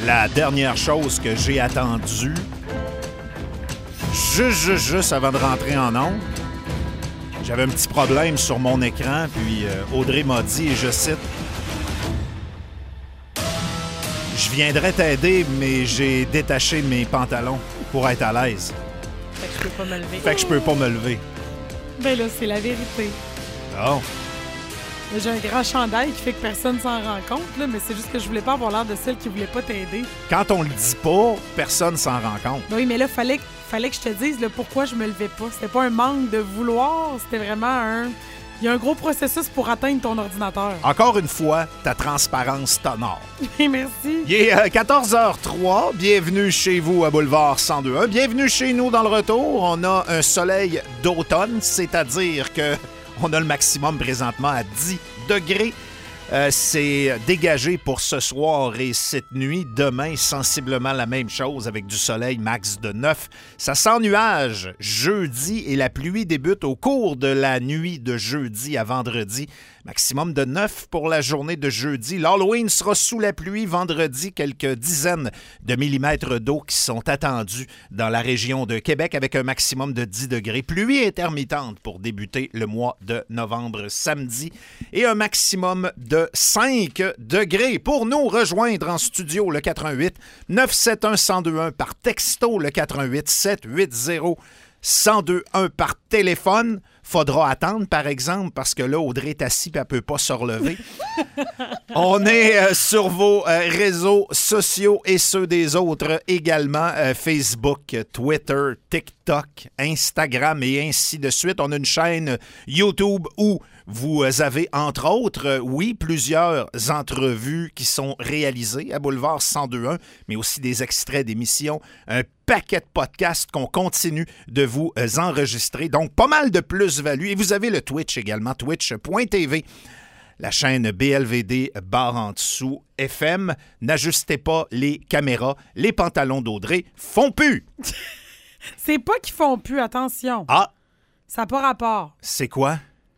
La dernière chose que j'ai attendue, juste avant de rentrer en ondes, j'avais un petit problème sur mon écran, puis Audrey m'a dit, et je cite, « Je viendrais t'aider, mais j'ai détaché mes pantalons pour être à l'aise. » Fait que je peux pas me lever. Fait que je peux pas me lever. Ben là, c'est la vérité. Oh. J'ai un grand chandail qui fait que personne s'en rend compte, là, mais c'est juste que je voulais pas avoir l'air de celle qui voulait pas t'aider. Quand on le dit pas, personne s'en rend compte. Oui, mais là, fallait que je te dise là, pourquoi je me levais pas. C'était pas un manque de vouloir, c'était vraiment un... Il y a un gros processus pour atteindre ton ordinateur. Encore une fois, ta transparence t'honore. Oui, merci. Il est 14h03. Bienvenue chez vous à Boulevard 102.1. Bienvenue chez nous dans le retour. On a un soleil d'automne, c'est-à-dire que on a le maximum présentement à 10 degrés. C'est dégagé pour ce soir et cette nuit. Demain, sensiblement la même chose avec du soleil max de 9. Ça sent nuage jeudi et la pluie débute au cours de la nuit de jeudi à vendredi. Maximum de 9 pour la journée de jeudi. L'Halloween sera sous la pluie vendredi. Quelques dizaines de millimètres d'eau qui sont attendus dans la région de Québec avec un maximum de 10 degrés. Pluie intermittente pour débuter le mois de novembre samedi et un maximum de 5 degrés. Pour nous rejoindre en studio, le 88 971 1021 par texto, le 88 780 1021 par téléphone. Faudra attendre, par exemple, parce que là, Audrey est assise et elle ne peut pas se relever. On est sur vos réseaux sociaux et ceux des autres également. Facebook, Twitter, TikTok, Instagram et ainsi de suite. On a une chaîne YouTube où vous avez, entre autres, plusieurs entrevues qui sont réalisées à Boulevard 102.1, mais aussi des extraits d'émissions, un paquet de podcasts qu'on continue de vous enregistrer. Donc, pas mal de plus-value. Et vous avez le Twitch également, twitch.tv. La chaîne BLVD barre en dessous FM. N'ajustez pas les caméras. Les pantalons d'Audrey font plus. C'est pas qu'ils font plus, attention. Ah! Ça n'a pas rapport. C'est quoi?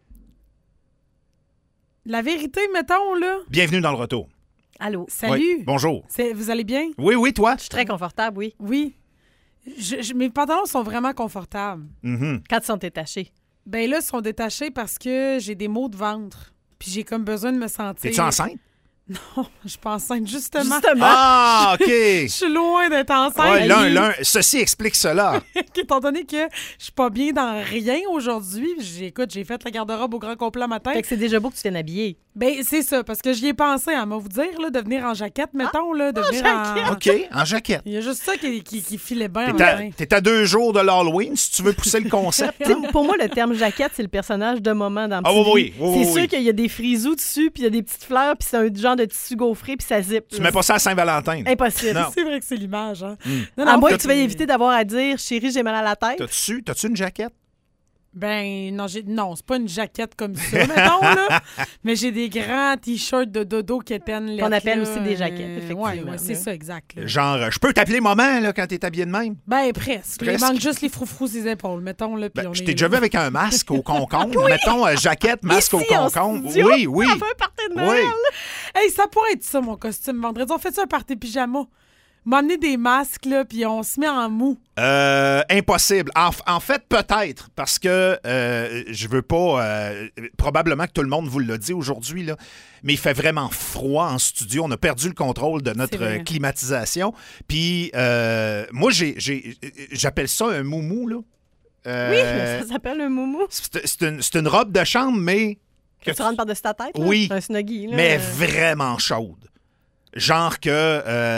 La vérité, mettons, là. Bienvenue dans le retour. Allô. Salut. Oui, bonjour. Vous allez bien? Oui, toi? Je suis très confortable, oui. Oui. Mes pantalons sont vraiment confortables. Mm-hmm. Quand ils sont détachés. Ben là, ils sont détachés parce que j'ai des maux de ventre. Puis j'ai comme besoin de me sentir... T'es-tu enceinte? Non, je suis pas enceinte, justement. Ah, OK. Je suis loin d'être enceinte. Ouais, ceci explique cela. Étant donné que je suis pas bien dans rien aujourd'hui, j'ai fait la garde-robe au grand complet matin. Fait que c'est déjà beau que tu viennes habiller. Ben, c'est ça, parce que j'y ai pensé, à vous dire, là, de venir en jaquette, mettons, là, de venir en... OK, en jaquette. Il y a juste ça qui filait bien en matin. T'es à 2 jours de l'Halloween, si tu veux pousser le concept. Pour moi, le terme jaquette, c'est le personnage de moment dans oui. C'est sûr qu'il y a des frisous dessus, puis il y a des petites fleurs, puis c'est un genre de tissu gaufré, puis ça zip. Tu mets pas ça à Saint-Valentin. Impossible. Non. C'est vrai que c'est l'image, hein? À moins que tu veuilles éviter d'avoir à dire « Chérie, j'ai mal à la tête ». T'as-tu une jaquette? Ben, non, c'est pas une jaquette comme ça, mettons, là. Mais j'ai des grands T-shirts de dodo quétaines. Qu'on appelle aussi des jaquettes, effectivement. Oui, c'est ça, exact. Là. Genre, je peux t'appeler maman, là, quand t'es habillé de même? Ben, presque. Il manque juste les froufrous des épaules, mettons, là. Je t'ai déjà vu avec un masque au concombre. Mettons, jaquette, masque ici, au concombre. Oui. On fait un party de Noël. Hey, ça pourrait être ça, mon costume vendredi. On fait ça un party pyjama. M'amener des masques, là, puis on se met en mou. Impossible. En fait, peut-être, parce que je veux pas... probablement que tout le monde vous l'a dit aujourd'hui, là, mais il fait vraiment froid en studio. On a perdu le contrôle de notre climatisation. Puis moi, j'appelle ça un moumou, là. Oui, ça s'appelle un moumou. C'est une robe de chambre, mais... Que tu rentres par-dessus ta tête, là? Oui, un snuggie, là. Mais vraiment chaude. Genre que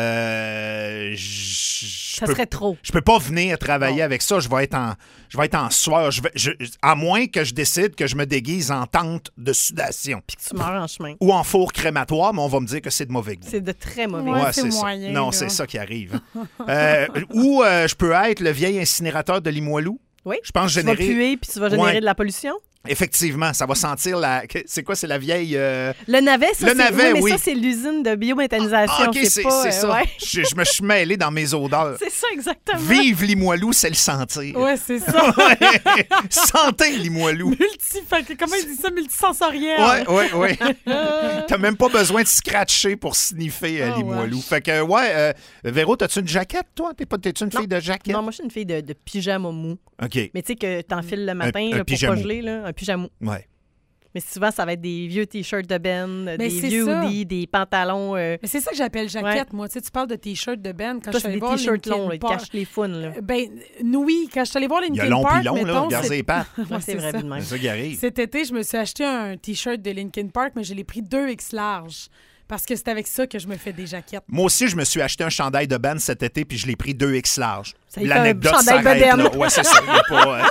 ça serait trop. Je peux pas venir travailler avec ça. Je vais être en sueur. À moins que je décide que je me déguise en tente de sudation. Puis que tu meurs en chemin. Ou en four crématoire, mais on va me dire que c'est de mauvais goût. C'est de très mauvais goût. Ouais, c'est moyen. Non, c'est ça qui arrive. Ou je peux être le vieil incinérateur de Limoilou. Oui. Je pense tu vas puer puis tu vas générer de la pollution. Effectivement, ça va sentir la... C'est quoi, c'est la vieille... Le navet, ça, oui. mais ça, c'est l'usine de biométhanisation. OK, c'est ça. Ouais. Je me suis mêlé dans mes odeurs. C'est ça, exactement. Vive Limoilou, c'est le sentir. Ouais, c'est ça. Sentez Limoilou. Comment il dit ça? Multisensoriel. Ouais. T'as même pas besoin de scratcher pour sniffer Limoilou. Ouais. Fait que, Véro, t'as-tu une jaquette, toi? T'es-tu une fille de jaquette? Non, moi, je suis une fille de pyjama mou. OK. Mais tu sais que t'enfiles le matin Un là, pour pyjama. pas geler, là, un pyjama. Ouais. Mais souvent, ça va être des vieux T-shirts de Ben, des c'est vieux ça. hoodies, des pantalons. Mais c'est ça que j'appelle jaquette, moi. Tu sais, tu parles de T-shirt de Ben. Quand Toi, je suis c'est allée des voir T-shirts Linkin longs, là, ils Park. cachent les founes. Là. Oui, quand je suis allée voir Il y a Linkin long Park, puis long, là, mettons, regardez les pattes. Ouais, c'est c'est vrai, ça. de même. C'est ça qui arrive. Cet été, je me suis acheté un T-shirt de Linkin Park, mais je l'ai pris 2X large. Parce que c'est avec ça que je me fais des jaquettes. Moi aussi, je me suis acheté un chandail de Ben cet été, puis je l'ai pris 2X large. Ça y fait L'anecdote un chandail s'arrête bedaine. là. Ouais, c'est ça. Il y a pas,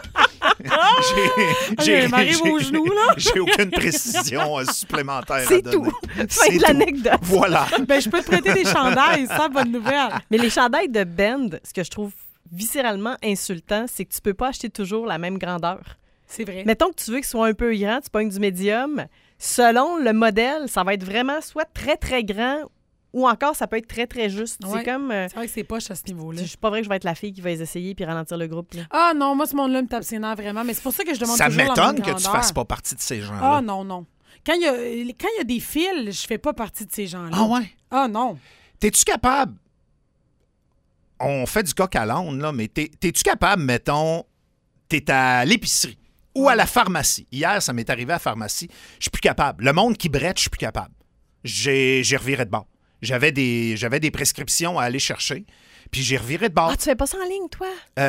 il m'arrive aux genoux, là. J'ai aucune précision supplémentaire à C'est donner. tout. Fin C'est de tout. l'anecdote. Voilà. Ben, je peux te prêter des chandails, ça, bonne nouvelle. Mais les chandails de Bend, ce que je trouve viscéralement insultant, c'est que tu peux pas acheter toujours la même grandeur. C'est vrai. Mettons que tu veux qu'il soit un peu grand, tu pognes du médium. Selon le modèle, ça va être vraiment soit très, très grand ou encore ça peut être très, très juste. Ouais. C'est comme... C'est vrai que c'est poche à ce niveau-là. je suis pas vrai que je vais être la fille qui va les essayer puis ralentir le groupe. Là. Ah non, moi, ce monde-là me tape ses nerfs vraiment. Mais c'est pour ça que je demande Ça toujours la m'étonne même que tu grandeur. fasses pas partie de ces gens-là. Ah non. Quand il y a des fils, je fais pas partie de ces gens-là. Ah ouais? Ah non. T'es-tu capable... On fait du coq à l'âne, là, mais t'es-tu capable, mettons, t'es à l'épicerie ou à la pharmacie. Hier, ça m'est arrivé à la pharmacie. Je suis plus capable. Le monde qui brette, je suis plus capable. J'ai reviré de bord. J'avais des prescriptions à aller chercher, puis j'ai reviré de bord. Ah, tu fais pas ça en ligne, toi?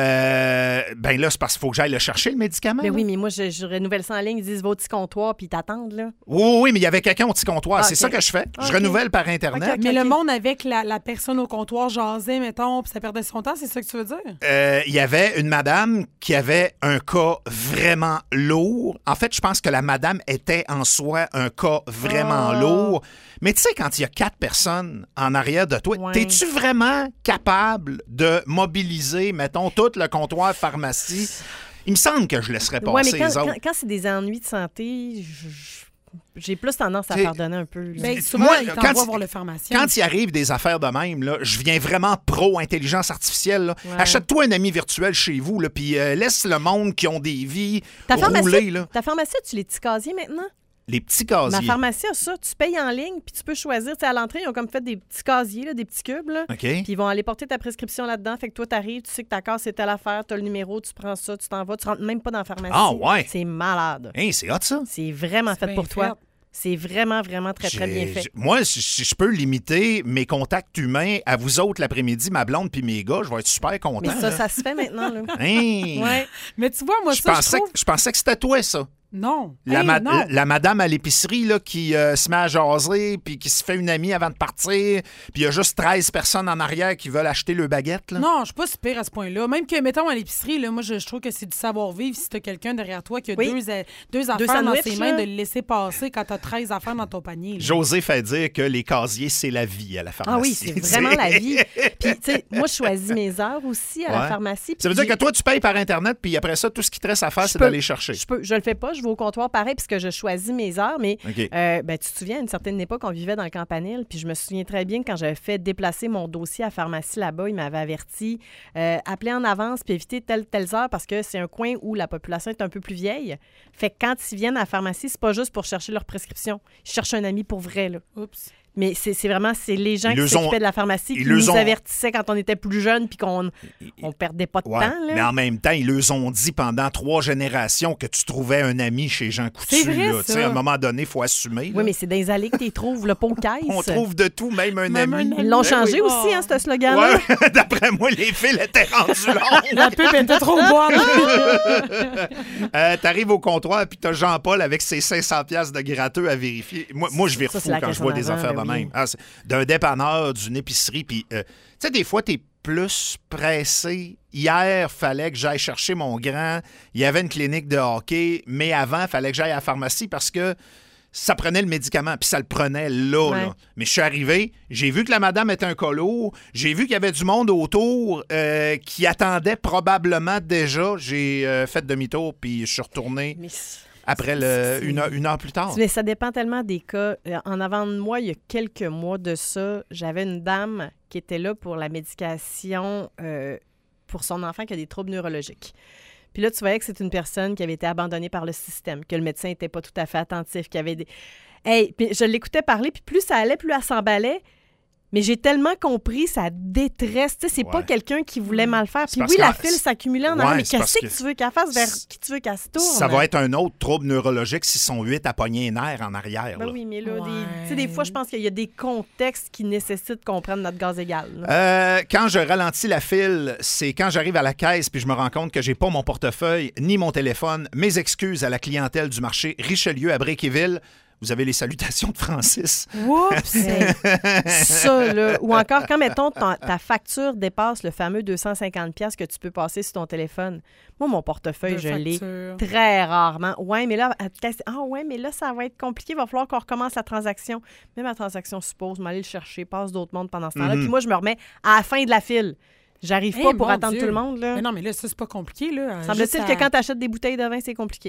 Ben là, c'est parce qu'il faut que j'aille le chercher, le médicament. Mais là. oui, mais moi, je renouvelle ça en ligne. Ils disent, va au petit comptoir puis ils t'attendent, là. Oui, mais il y avait quelqu'un au petit comptoir. Ah, c'est ok. ça que je fais. Je Ok. renouvelle par Internet. Ok. Mais le monde avec la personne au comptoir jasait, mettons, puis ça perdait son temps, c'est ça que tu veux dire? Il y avait une madame qui avait un cas vraiment lourd. En fait, je pense que la madame était en soi un cas vraiment lourd. Mais tu sais, quand il y a 4 personnes en arrière de toi, Ouais. t'es-tu vraiment capable de mobiliser, mettons, tout le comptoir pharmacie? Il me semble que je laisserais passer Ouais, mais les autres. quand c'est des ennuis de santé, j'ai plus tendance à T'sais, pardonner un peu. là. Ben, souvent, moi, ils quand t'envoient il- voir le pharmacien. Quand il arrive des affaires de même, là, je viens vraiment pro-intelligence artificielle. Là. Ouais. Achète-toi un ami virtuel chez vous, là, puis laisse le monde qui ont des vies Ta rouler. pharmacie, Là. ta pharmacie, as-tu les petits casiers maintenant? Les petits Ma casiers. pharmacie a ça. Tu payes en ligne, puis tu peux choisir. Tu sais, à l'entrée, ils ont comme fait des petits casiers, là, des petits cubes. Là. OK. Puis ils vont aller porter ta prescription là-dedans. Fait que toi, t'arrives, tu sais que ta case, c'est telle affaire, t'as le numéro, tu prends ça, tu t'en vas. Tu rentres même pas dans la pharmacie. Ah, ouais. C'est malade. Hey, c'est hot, ça. C'est vraiment C'est fait bien pour toi. fait. C'est vraiment, vraiment très, très bien fait. Moi, si je peux limiter mes contacts humains à vous autres l'après-midi, ma blonde puis mes gars, je vais être super content. Mais ça, là. ça se fait maintenant. Là. Hein? Ouais. Mais tu vois, moi, Je ça, pensais, je trouve... je pensais que c'était toi, ça. Non. La, Hey, non. la madame à l'épicerie là, qui se met à jaser puis qui se fait une amie avant de partir, puis il y a juste 13 personnes en arrière qui veulent acheter le baguette. Là. Non, je suis pas super à ce point-là. Même que, mettons, à l'épicerie, là, moi, je trouve que c'est du savoir-vivre si t'as quelqu'un derrière toi qui a Oui. deux affaires dans sandwichs, ses mains, là. de le laisser passer quand t'as 13 affaires dans ton panier. là. José fait dire que les casiers, c'est la vie à la pharmacie. Ah oui, c'est vraiment la vie. Puis, tu sais, moi, je choisis mes heures aussi à la Ouais. pharmacie. Ça veut dire que toi, tu payes par Internet, puis après ça, tout ce qui te reste à faire, Je c'est peux- d'aller chercher. Je le fais pas, je vais au comptoir pareil puisque je choisis mes heures, mais OK. ben, tu te souviens, à une certaine époque, on vivait dans le Campanile, puis je me souviens très bien quand j'avais fait déplacer mon dossier à la pharmacie là-bas, ils m'avaient averti, appelez en avance puis évitez telles heures parce que c'est un coin où la population est un peu plus vieille. Fait que quand ils viennent à la pharmacie, c'est pas juste pour chercher leur prescription. Ils cherchent un ami pour vrai, là. Oups. Mais c'est vraiment, c'est les gens Ils qui les ont- s'occupaient de la pharmacie ils qui les nous ont- avertissaient quand on était plus jeunes puis qu'on perdait pas de Ouais, temps, là. mais en même temps, ils leur ont dit pendant 3 générations que tu trouvais un ami chez Jean Coutu. C'est vrai, là. Tu sais, ça. à un moment donné, il faut assumer. là. Oui, mais c'est dans les allées que tu trouves, le pot caisse. On trouve de tout, même un Même ami. un Ils l'ont Ben changé oui. aussi, hein, ce slogan-là. Ouais, d'après moi, les fils étaient rendus longs. La pub était trop bonne. T'arrives au comptoir puis t'as Jean-Paul avec ses 500$ de gratteux à vérifier. Moi je vire Ça, fou c'est la quand je question vois des d'avant, affaires ben de oui. même. Ah, d'un dépanneur, d'une épicerie. Puis, tu sais, des fois, t'es plus pressé. Hier, fallait que j'aille chercher mon grand. Il y avait une clinique de hockey, mais avant, fallait que j'aille à la pharmacie parce que ça prenait le médicament, puis ça le prenait là, Ouais. là. Mais je suis arrivé, j'ai vu que la madame était un colo, j'ai vu qu'il y avait du monde autour qui attendait probablement déjà. J'ai fait demi-tour, puis je suis retourné Mais après une heure plus tard. Mais ça dépend tellement des cas. En avant de moi, il y a quelques mois de ça, j'avais une dame qui était là pour la médication pour son enfant qui a des troubles neurologiques. Puis là, tu voyais que c'est une personne qui avait été abandonnée par le système, que le médecin n'était pas tout à fait attentif, qu'il y avait des... Hey, puis je l'écoutais parler, puis plus ça allait, plus elle s'emballait. Mais j'ai tellement compris sa détresse. Tu sais, c'est pas quelqu'un qui voulait mal faire. Puis oui, la file s'accumulait en avant. Mais qu'est-ce que tu veux qu'elle fasse? Vers qui tu veux qu'elle se tourne? Ça va être un autre trouble neurologique s'ils sont 8 à pogner les nerfs en arrière. Ben oui, mais là, des fois, je pense qu'il y a des contextes qui nécessitent qu'on prenne notre gaz égal. Quand je ralentis la file, c'est quand j'arrive à la caisse puis je me rends compte que j'ai pas mon portefeuille ni mon téléphone. Mes excuses à la clientèle du marché Richelieu à Bréquéville. Vous avez les salutations de Francis. Oups! Ça, là. Ou encore, quand, mettons, ta facture dépasse le fameux 250$ que tu peux passer sur ton téléphone. Moi, mon portefeuille, je l'ai très rarement. Ouais, mais là, ça va être compliqué. Il va falloir qu'on recommence la transaction. Même la transaction suppose m'aller le chercher, passe d'autres mondes pendant ce temps-là. Puis moi, je me remets à la fin de la file. J'arrive pas pour attendre tout le monde, là. Mais non, mais là, ça, c'est pas compliqué, là. Semble-t-il que quand t'achètes des bouteilles de vin, c'est compliqué.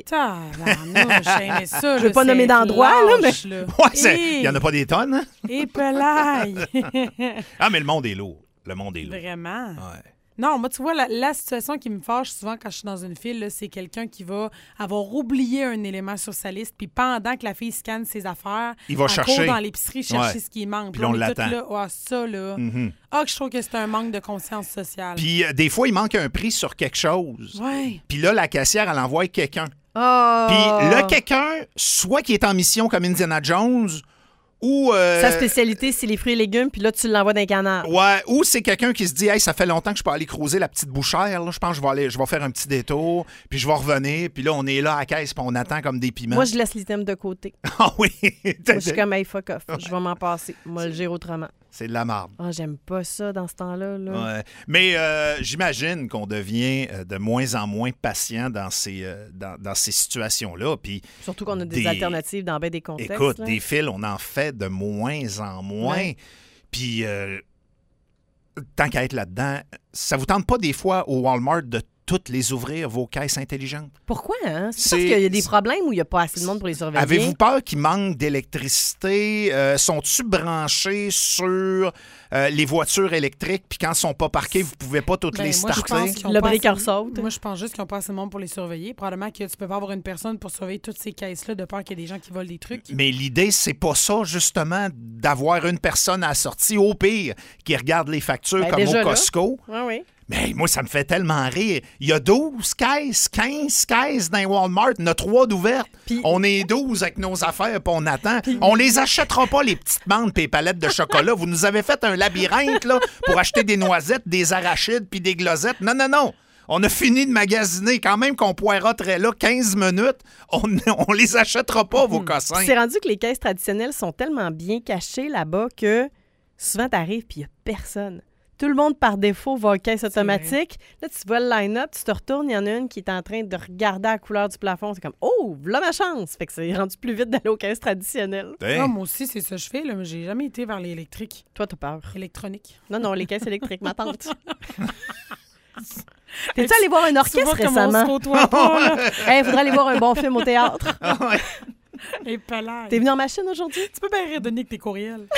Je veux pas nommer d'endroit, là, mais... Il y en a pas des tonnes, hein? Et pelaille! Ah, mais le monde est lourd. Le monde est lourd. Vraiment? Ouais. Non, moi, tu vois, la situation qui me fâche souvent quand je suis dans une file, là, c'est quelqu'un qui va avoir oublié un élément sur sa liste, puis pendant que la fille scanne ses affaires, il va chercher. Court dans l'épicerie chercher ce qui manque. Puis on l'attend. Ça, là. Que je trouve que c'est un manque de conscience sociale. Puis des fois, il manque un prix sur quelque chose. Ouais. Puis là, la caissière, elle envoie quelqu'un. Oh. Puis le quelqu'un, soit qui est en mission comme Indiana Jones, ou... Sa spécialité, c'est les fruits et légumes, puis là, tu l'envoies dans un canard. Ouais, ou c'est quelqu'un qui se dit « Hey, ça fait longtemps que je peux aller creuser la petite bouchère. Là. Je pense que je vais faire un petit détour, puis je vais revenir. Puis là, on est là à la caisse, puis on attend comme des piments. » Moi, je laisse l'item de côté. Ah oui? Moi, je suis comme « Hey, fuck off. Je vais m'en passer. Moi, le gère autrement. » C'est de la marde. Ah, j'aime pas ça dans ce temps-là. Là. Ouais. Mais j'imagine qu'on devient de moins en moins patient dans ces situations-là. Puis surtout qu'on a des alternatives dans bien des contextes. Écoute, là. des fils, on en fait de moins en moins. Ouais. Puis tant qu'à être là-dedans, ça vous tente pas des fois au Walmart de toutes les ouvrir, vos caisses intelligentes? Pourquoi? Hein? C'est parce qu'il y a des problèmes ou il n'y a pas assez de monde pour les surveiller? Avez-vous peur qu'il manque d'électricité? Sont-ils branchés sur les voitures électriques? Puis quand ils ne sont pas parqués, vous ne pouvez pas toutes les starter? Le breaker saute. Moi, je pense juste qu'ils n'ont pas assez de monde pour les surveiller. Probablement que tu peux pas avoir une personne pour surveiller toutes ces caisses-là de peur qu'il y ait des gens qui volent des trucs. Mais l'idée, c'est pas ça, justement, d'avoir une personne à la sortie, au pire, qui regarde les factures comme au Costco. Oui, oui. Mais moi, ça me fait tellement rire. Il y a 12 caisses, 15 caisses dans Walmart. Il y en a 3 d'ouvertes. Puis, on est 12 avec nos affaires, puis on attend. On les achètera pas, les petites menthes et les palettes de chocolat. Vous nous avez fait un labyrinthe là, pour acheter des noisettes, des arachides puis des glosettes. Non, non, non. On a fini de magasiner. Quand même qu'on poireauterait là 15 minutes, on les achètera pas, vos cossins. C'est rendu que les caisses traditionnelles sont tellement bien cachées là-bas que souvent, t'arrives puis il n'y a personne. Tout le monde, par défaut, va aux caisses automatiques. Là, tu vois le line-up, tu te retournes, il y en a une qui est en train de regarder la couleur du plafond. C'est comme « Oh, voilà ma chance! » Fait que c'est rendu plus vite d'aller aux caisses traditionnelles. Non, moi aussi, c'est ça que je fais. Là, mais j'ai jamais été vers l'électrique. Toi, t'as peur. Électronique. Non, les caisses électriques, ma tante. T'es-tu allé voir un orchestre récemment? Il faudrait aller voir un bon film au théâtre. Et t'es venu en machine aujourd'hui? Tu peux bien redonner que tes courriels.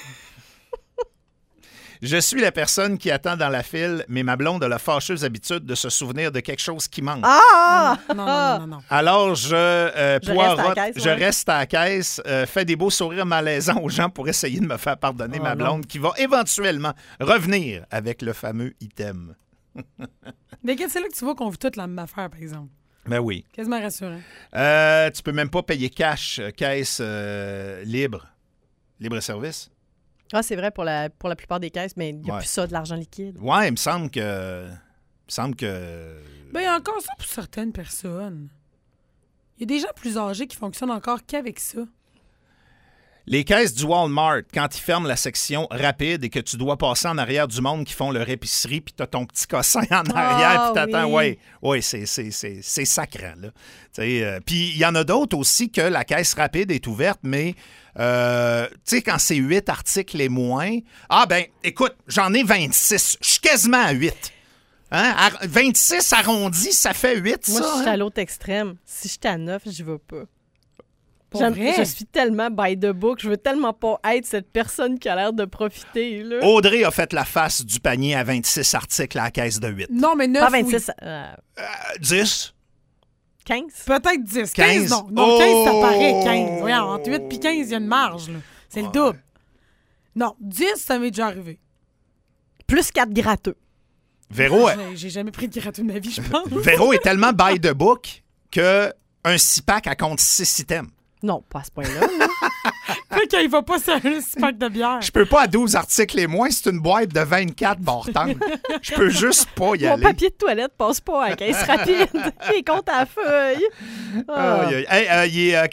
Je suis la personne qui attend dans la file, mais ma blonde a la fâcheuse habitude de se souvenir de quelque chose qui manque. Ah! Non. Alors, je reste à la caisse, fais des beaux sourires malaisants aux gens pour essayer de me faire pardonner ma blonde qui va éventuellement revenir avec le fameux item. Mais c'est là que tu vois qu'on vit toute la même affaire, par exemple. Ben oui. Quasiment rassurant. Tu peux même pas payer cash, caisse libre service. Ah, c'est vrai pour la plupart des caisses, mais il n'y a plus ça, de l'argent liquide. Ouais, il me semble que... Ben, il y a encore ça pour certaines personnes. Il y a des gens plus âgés qui fonctionnent encore qu'avec ça. Les caisses du Walmart, quand ils ferment la section rapide et que tu dois passer en arrière du monde qui font leur épicerie, puis tu as ton petit cossin en arrière, puis t'attends, oui, c'est sacrant, là. Puis il y en a d'autres aussi que la caisse rapide est ouverte, mais... tu sais, quand c'est 8 articles et moins, écoute, j'en ai 26. Je suis quasiment à 8. Hein? 26 arrondis, ça fait 8, Moi, ça. je suis hein? à l'autre extrême. Si j'étais à 9, je vais pas. Pour vrai? Je suis tellement by the book. Je veux tellement pas être cette personne qui a l'air de profiter. Là. Audrey a fait la face du panier à 26 articles à la caisse de 8. Non, mais 9, Pas 26, 10? 15. Peut-être 10. 15, 15. non. Non, 15, ça Oh! paraît 15. Voyons, entre 8 et 15, il y a une marge. Là. C'est le double. Non, 10, ça m'est déjà arrivé. Plus 4 gratteux. Véro, J'ai jamais pris de gratteux de ma vie, je pense. Véro est tellement by the book qu'un 6-pack, elle compte 6 items. Non, pas à ce point-là. là. Fait qu'il va pas sur un pack de bière. Je peux pas à 12 articles et moins, c'est une boîte de 24 bartendes. Je peux juste pas y Mon aller. papier de toilette passe pas à la caisse rapide. Il compte à la feuille. Ah. Aïe, aïe. Hey, il est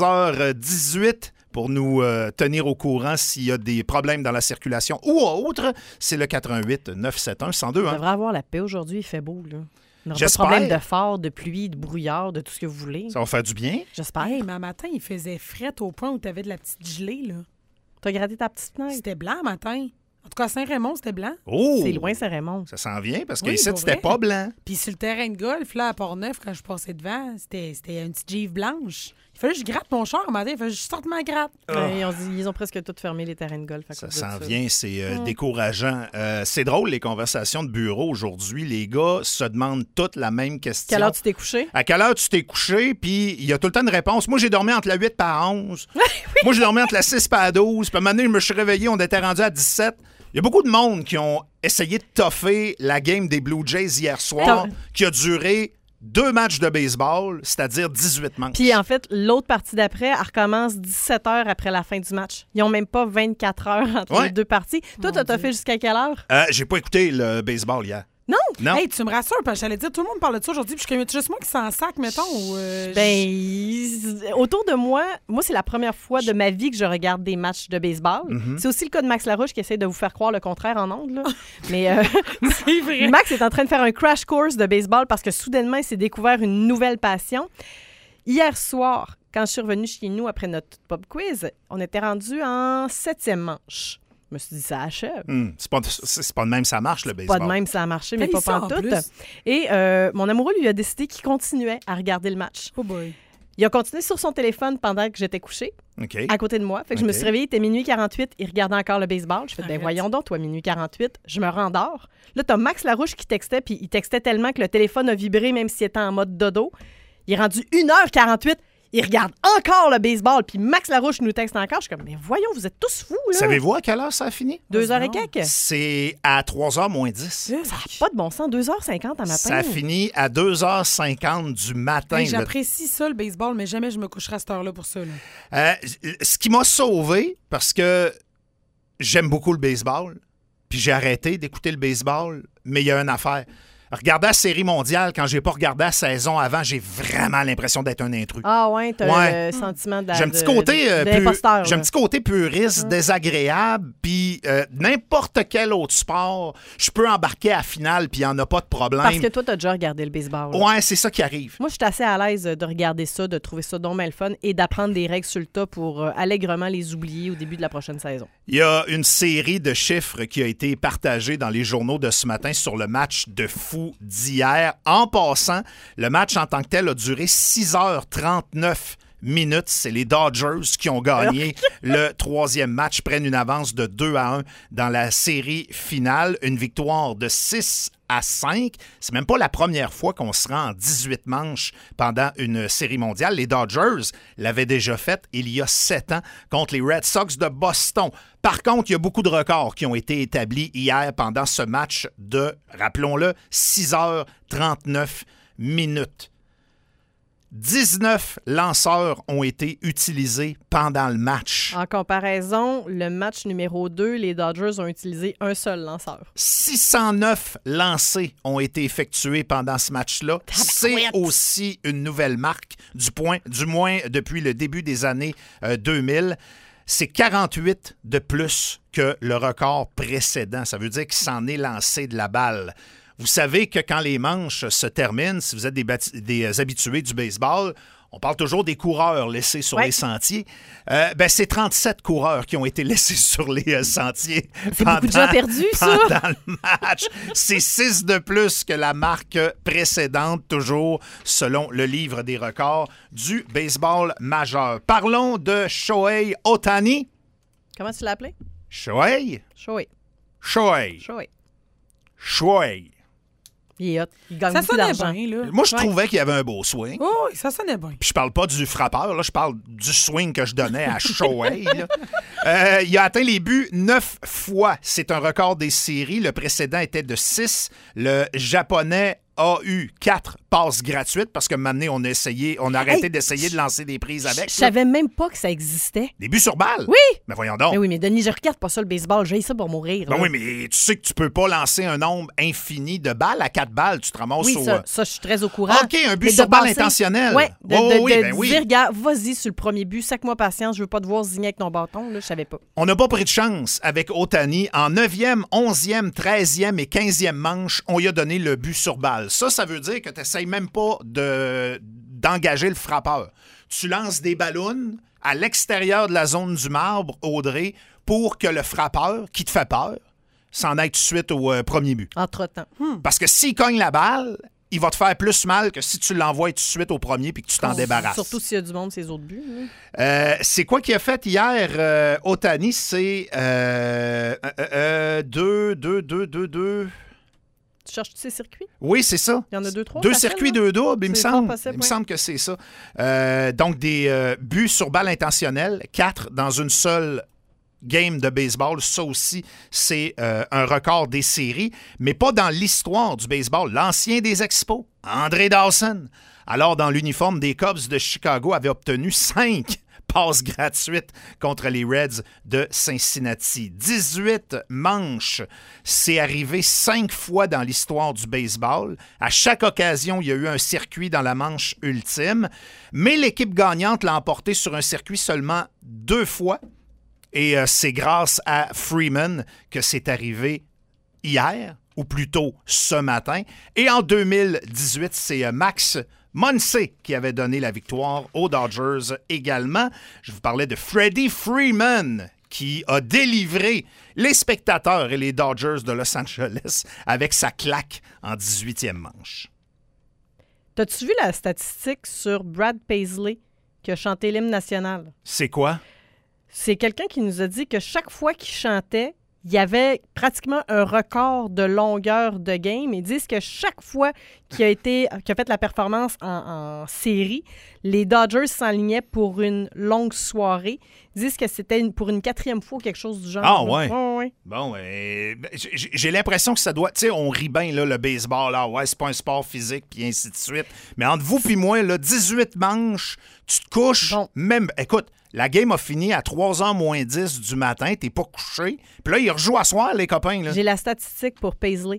14h18 pour nous tenir au courant s'il y a des problèmes dans la circulation ou autre. C'est le 88 971 102. On Hein? devrait avoir la paix aujourd'hui, il fait beau. Là. On n'aura pas de J'espère. problème de phare, de pluie, de brouillard, de tout ce que vous voulez. Ça va faire du bien. J'espère. Hey, mais un matin, il faisait fret au point où t'avais de la petite gelée, là. T'as gratté ta petite fenêtre. C'était blanc matin. En tout cas, à Saint-Raymond, c'était blanc. Oh! C'est loin, Saint-Raymond. Ça s'en vient parce que Oui, ici, pour c'était vrai. pas blanc. Puis sur le terrain de golf, là, à Port-Neuf, quand je passais devant, c'était une petite Jeeve blanche. Il fallait que je gratte mon char un matin. Il fallait que je sorte ma gratte. Ils ont presque tous fermé les terrains de golf. À Ça cause de s'en vient, c'est Mm. décourageant. C'est drôle, les conversations de bureau aujourd'hui. Les gars se demandent toutes la même question. Quelle heure tu t'es couché? À quelle heure tu t'es couché? Puis il y a tout le temps une réponse. Moi, j'ai dormi entre la 8 et la 11. Moi, j'ai dormi entre la 6 et la 12. Puis à un moment donné, je me suis réveillé, on était rendu à 17. Il y a beaucoup de monde qui ont essayé de toffer la game des Blue Jays hier soir, qui a duré 2 matchs de baseball, c'est-à-dire 18 manches. Puis en fait, l'autre partie d'après, elle recommence 17 heures après la fin du match. Ils ont même pas 24 heures entre Ouais. les deux parties. Toi, t'as fait jusqu'à quelle heure? J'ai pas écouté le baseball hier. Non? Non. Hey, tu me rassures, parce que j'allais dire, tout le monde parle de ça aujourd'hui, puis je suis juste moi qui s'en sac, mettons. Ou, Autour de moi, c'est la première fois de ma vie que je regarde des matchs de baseball. Mm-hmm. C'est aussi le cas de Max Larouche qui essaie de vous faire croire le contraire en ondes. Là. Mais c'est vrai. Max est en train de faire un crash course de baseball parce que soudainement, il s'est découvert une nouvelle passion. Hier soir, quand je suis revenue chez nous après notre pop quiz, on était rendu en 7e manche. Je me suis dit, ça achève. C'est pas de même ça marche, le baseball. Pas de même, ça a marché, mais pas ça, en pantoute. plus. Et mon amoureux lui a décidé qu'il continuait à regarder le match. Oh boy. Il a continué sur son téléphone pendant que j'étais couchée, OK. à côté de moi. Fait que je me suis réveillée, il était minuit 48, il regardait encore le baseball. Je fais, Arrête. voyons donc, toi, minuit 48, je me rendors. Là, t'as Max Larouche qui textait, puis il textait tellement que le téléphone a vibré, même s'il était en mode dodo. Il est rendu 1h48. Il regarde encore le baseball, puis Max Larouche nous texte encore. Je suis comme, mais voyons, vous êtes tous fous, là. Savez-vous à quelle heure ça a fini? 2h et quelques. C'est à 3h moins 10. Ça n'a pas de bon sens. 2h50 à matin. Ça a fini à 2h50 du matin. Hey, j'apprécie ça, le baseball, mais jamais je me coucherai à cette heure-là pour ça. Là. Ce qui m'a sauvé, parce que j'aime beaucoup le baseball, puis j'ai arrêté d'écouter le baseball, mais il y a une affaire. Regarder la Série mondiale, quand j'ai pas regardé la saison avant, j'ai vraiment l'impression d'être un intrus. Ah ouais, t'as Ouais. le sentiment J'ai un petit côté d'imposteur. j'ai un petit côté puriste, désagréable, puis n'importe quel autre sport, je peux embarquer à la finale puis il n'y en a pas de problème. Parce que toi, t'as déjà regardé le baseball. là. Ouais, c'est ça qui arrive. Moi, je suis assez à l'aise de regarder ça, de trouver ça donc bien le fun et d'apprendre des règles sur le tas pour allègrement les oublier au début de la prochaine saison. Il y a une série de chiffres qui a été partagée dans les journaux de ce matin sur le match de fou d'hier. En passant, le match en tant que tel a duré 6h39 minutes. C'est les Dodgers qui ont gagné le 3e match, prennent une avance de 2-1 dans la série finale. Une victoire de 6-5. C'est même pas la première fois qu'on se rend en 18 manches pendant une série mondiale. Les Dodgers l'avaient déjà fait il y a 7 ans contre les Red Sox de Boston. Par contre, il y a beaucoup de records qui ont été établis hier pendant ce match de, rappelons-le, 6h39 minutes. 19 lanceurs ont été utilisés pendant le match. En comparaison, le match numéro 2, les Dodgers ont utilisé un seul lanceur. 609 lancers ont été effectués pendant ce match-là. C'est aussi une nouvelle marque, du moins depuis le début des années 2000. C'est 48 de plus que le record précédent. Ça veut dire qu'il s'en est lancé de la balle. Vous savez que quand les manches se terminent, si vous êtes des habitués du baseball, On parle toujours des coureurs laissés sur Ouais. les sentiers. C'est 37 coureurs qui ont été laissés sur les sentiers. C'est beaucoup de gens perdus, ça. Pendant le match. C'est 6 de plus que la marque précédente, toujours selon le livre des records du baseball majeur. Parlons de Shohei Ohtani. Comment tu l'as appelé? Shohei? Shohei. Shohei. Shohei. Shohei. Il est hot. Il gagne Ça beaucoup sonnait d'argent. bien, là. Moi, je Ouais. trouvais qu'il y avait un beau swing. Oh, ça sonnait bien. Puis je parle pas du frappeur, là, je parle du swing que je donnais à Shohei. Là. Il a atteint les buts 9 fois. C'est un record des séries. Le précédent était de 6. Le Japonais a eu 4 passes gratuites parce que maintenant, on a arrêté d'essayer de lancer des prises avec. Je savais même pas que ça existait. Des buts sur balle? Oui! Mais voyons donc. Mais oui, mais Denis, je regarde pas ça, le baseball. J'ai ça pour mourir. Ben là. oui, mais tu sais que tu peux pas lancer un nombre infini de balles. À 4 balles, tu te ramasses Oui, au... ça, je suis très au courant. OK, un but Mais sur de balle passer- intentionnel. Ouais, Oui, ben oui. dire, regarde, vas-y sur le premier but, sac-moi patience, je veux pas te voir zigner avec ton bâton, là, je savais pas. On n'a pas pris de chance avec Ohtani. En 9e, 11e, 13e et 15e manche, on lui a donné le but sur balle. Ça veut dire que tu n'essayes même pas d'engager le frappeur. Tu lances des ballons à l'extérieur de la zone du marbre, Audrey, pour que le frappeur, qui te fait peur, s'en aille tout de suite au premier but. Entre-temps. Parce que s'il cogne la balle, il va te faire plus mal que si tu l'envoies tout de suite au premier puis que tu t'en débarrasses. Surtout s'il y a du monde, ses autres buts. Là. C'est quoi qu'il a fait hier, Ohtani? C'est 2. Tu cherches tous ces circuits? Oui, c'est ça. Il y en a 2, 3. 2 circuits, 2 doubles, il me C'est semble. fort possible, Il me oui. semble que c'est ça. Donc, des buts sur balle intentionnelle, 4 dans une seule game de baseball. Ça aussi, c'est un record des séries, mais pas dans l'histoire du baseball. L'ancien des Expos, André Dawson, alors dans l'uniforme des Cubs de Chicago, avait obtenu 5 passes gratuites contre les Reds de Cincinnati. 18 manches. C'est arrivé 5 fois dans l'histoire du baseball. À chaque occasion, il y a eu un circuit dans la manche ultime, mais l'équipe gagnante l'a emporté sur un circuit seulement 2 fois. Et c'est grâce à Freeman que c'est arrivé hier, ou plutôt ce matin. Et en 2018, c'est Max Muncy qui avait donné la victoire aux Dodgers également. Je vous parlais de Freddie Freeman qui a délivré les spectateurs et les Dodgers de Los Angeles avec sa claque en 18e manche. T'as-tu vu la statistique sur Brad Paisley qui a chanté l'hymne national? C'est quoi? C'est quelqu'un qui nous a dit que chaque fois qu'il chantait, il y avait pratiquement un record de longueur de game. Ils disent que chaque fois qu'il a fait la performance en série, les Dodgers s'enlignaient pour une longue soirée. Ils disent que c'était pour une 4e fois ou quelque chose du genre. Ah ouais? Ouais. Bon, j'ai l'impression que ça doit... Tu sais, on rit bien, là, le baseball, là, ouais, c'est pas un sport physique, puis ainsi de suite. Mais entre vous puis moi, là, 18 manches, tu te couches, Bon. même... Écoute, la game a fini à 3h moins 10 du matin, t'es pas couché. Puis là, il rejoue à soir, les copains, là. J'ai la statistique pour Paisley.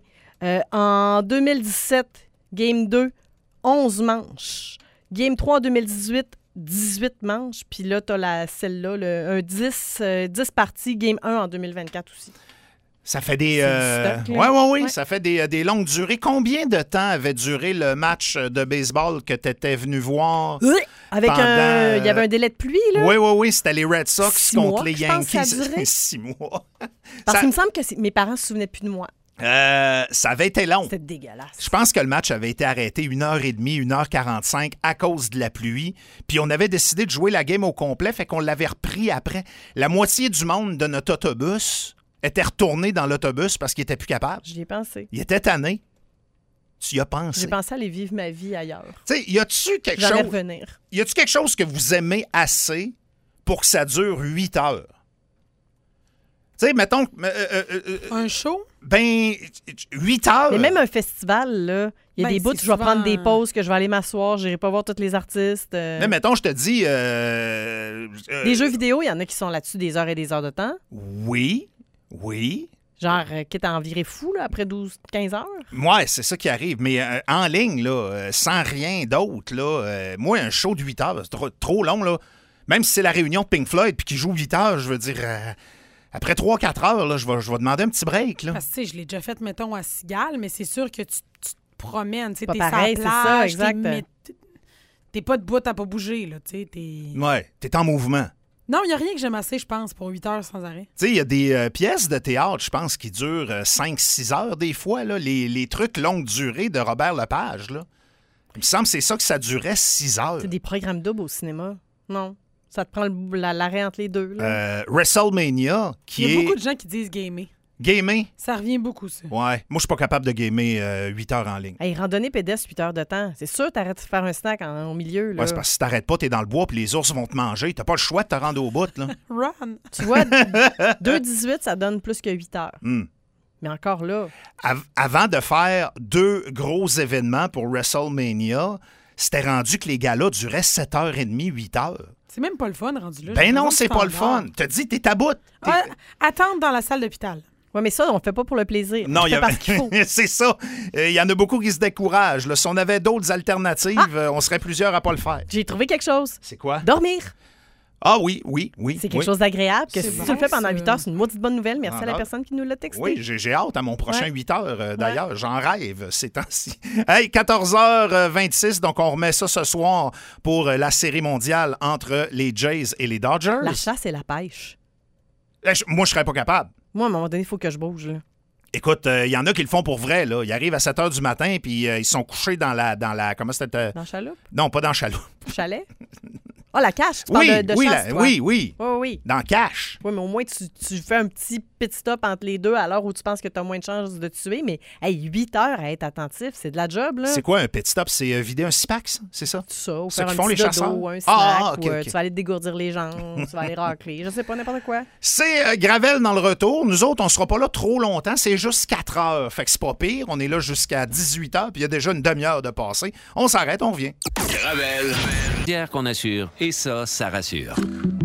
En 2017, Game 2, 11 manches. Game 3 en 2018, 18 manches. Puis là, tu as celle-là, 10 parties, Game 1 en 2024 aussi. Ça fait des... C'est du stock, là. Oui, Ouais. ça fait des longues durées. Combien de temps avait duré le match de baseball que t'étais venu voir? Avec Pendant, il y avait un délai de pluie, là. Oui, c'était les Red Sox 6 contre mois, les je pense que ça a Yankees. duré. 6 mois. Parce Ça- qu'il me semble que mes parents se souvenaient plus de moi. Ça avait été long. C'était dégueulasse. Je pense que le match avait été arrêté 1h30, 1h45 à cause de la pluie. Puis on avait décidé de jouer la game au complet, fait qu'on l'avait repris après. La moitié du monde de notre autobus était retourné dans l'autobus parce qu'il était plus capable. J'y ai pensé. Il était tanné. Tu y as pensé. J'ai pensé à aller vivre ma vie ailleurs. Tu sais, y a-tu quelque J'allais chose... revenir. Y a-tu quelque chose que vous aimez assez pour que ça dure 8 heures? Tu sais, mettons... Un show? Ben, 8 heures... Mais même un festival, là, il y a Ben, des bouts où c'est je vais prendre des souvent- pauses, que je vais aller m'asseoir, j'irai pas voir tous les artistes. Mais mettons, je te dis... Des jeux vidéo, il y en a qui sont là-dessus des heures et des heures de temps. Oui. Genre, qui est en viré fou, là, après 12-15 heures. Ouais, c'est ça qui arrive. Mais en ligne, là, sans rien d'autre, là, moi, un show de 8 heures, c'est trop long, là. Même si c'est la réunion de Pink Floyd puis qu'ils jouent 8 heures, je veux dire, après 3-4 heures, là, je vais demander un petit break, là. Parce que, tu sais, je l'ai déjà fait, mettons, à Cigale, mais c'est sûr que tu te promènes. Tu sais, Pas t'es pareil, sur c'est la ça, plage, exact. t'es pas debout à pas bouger, là, tu sais, Ouais, t'es en mouvement. Non, il n'y a rien que j'aime assez, je pense, pour 8 heures sans arrêt. Tu sais, il y a des pièces de théâtre, je pense, qui durent 5-6 heures des fois, là, les trucs longue durée de Robert Lepage, là. Il me semble que c'est ça que ça durait 6 heures. C'est des programmes doubles au cinéma. Non. Ça te prend l'arrêt entre les deux. Là. WrestleMania, qui est... Il y a beaucoup de gens qui disent gamer. Gamer? Ça revient beaucoup, ça. Ouais. Moi, je suis pas capable de gamer 8 heures en ligne. Hey, randonnée pédestre 8 heures de temps. C'est sûr, t'arrêtes de faire un snack au milieu. Là. Ouais, c'est parce que si t'arrêtes pas, t'es dans le bois puis les ours vont te manger. T'as pas le choix de te rendre au bout, là. Run! Tu vois, 2,18, ça donne plus que 8 heures. Mais encore là... Avant de faire 2 gros événements pour WrestleMania, c'était rendu que les galas duraient 7h30, 8 heures. C'est même pas le fun rendu là. Ben non, c'est pas le fun. T'as dit, t'es à bout. Attendre dans la salle d'hôpital. Oui, mais ça, on le fait pas pour le plaisir. Non, il y a parce qu'il faut. C'est ça. Il y en a beaucoup qui se découragent. Là. Si on avait d'autres alternatives, on serait plusieurs à pas le faire. J'ai trouvé quelque chose. C'est quoi? Dormir. Ah oui. C'est quelque chose d'agréable. Que si bon, tu le fais pendant ça. 8 heures, c'est une maudite bonne nouvelle. Merci à la personne qui nous l'a texté. Oui, j'ai hâte à mon prochain 8 heures, d'ailleurs. J'en rêve ces temps-ci. Hey, 14h26, donc on remet ça ce soir pour la série mondiale entre les Jays et les Dodgers. La chasse et la pêche. Moi, je serais pas capable. Moi, à un moment donné, il faut que je bouge. Là. Écoute, il y en a qui le font pour vrai. Là. Ils arrivent à 7 h du matin puis ils sont couchés dans la comment c'était? Dans la chaloupe? Non, pas dans la chaloupe. Chalet? Ah, la cache, tu parles de chasse, toi. Oui. Dans cache. Oui, mais au moins, tu fais un petit pit stop entre les deux à l'heure où tu penses que tu as moins de chances de tuer. Mais, hey, 8 heures à être attentif, c'est de la job, là. C'est quoi un pit stop? C'est vider un six-pack, ça? C'est ça? Tout ça, ou C'est faire ce un qu'ils font petit les chasseurs? dodo, un snack, OK. tu vas aller te dégourdir les jambes, tu vas aller racler, je sais pas, n'importe quoi. C'est Gravel dans le retour. Nous autres, on sera pas là trop longtemps. C'est juste 4 heures. Fait que c'est pas pire. On est là jusqu'à 18 h, puis il y a déjà une demi-heure de passé. On s'arrête, on revient. Gravel. Pierre qu'on assure. Et ça rassure.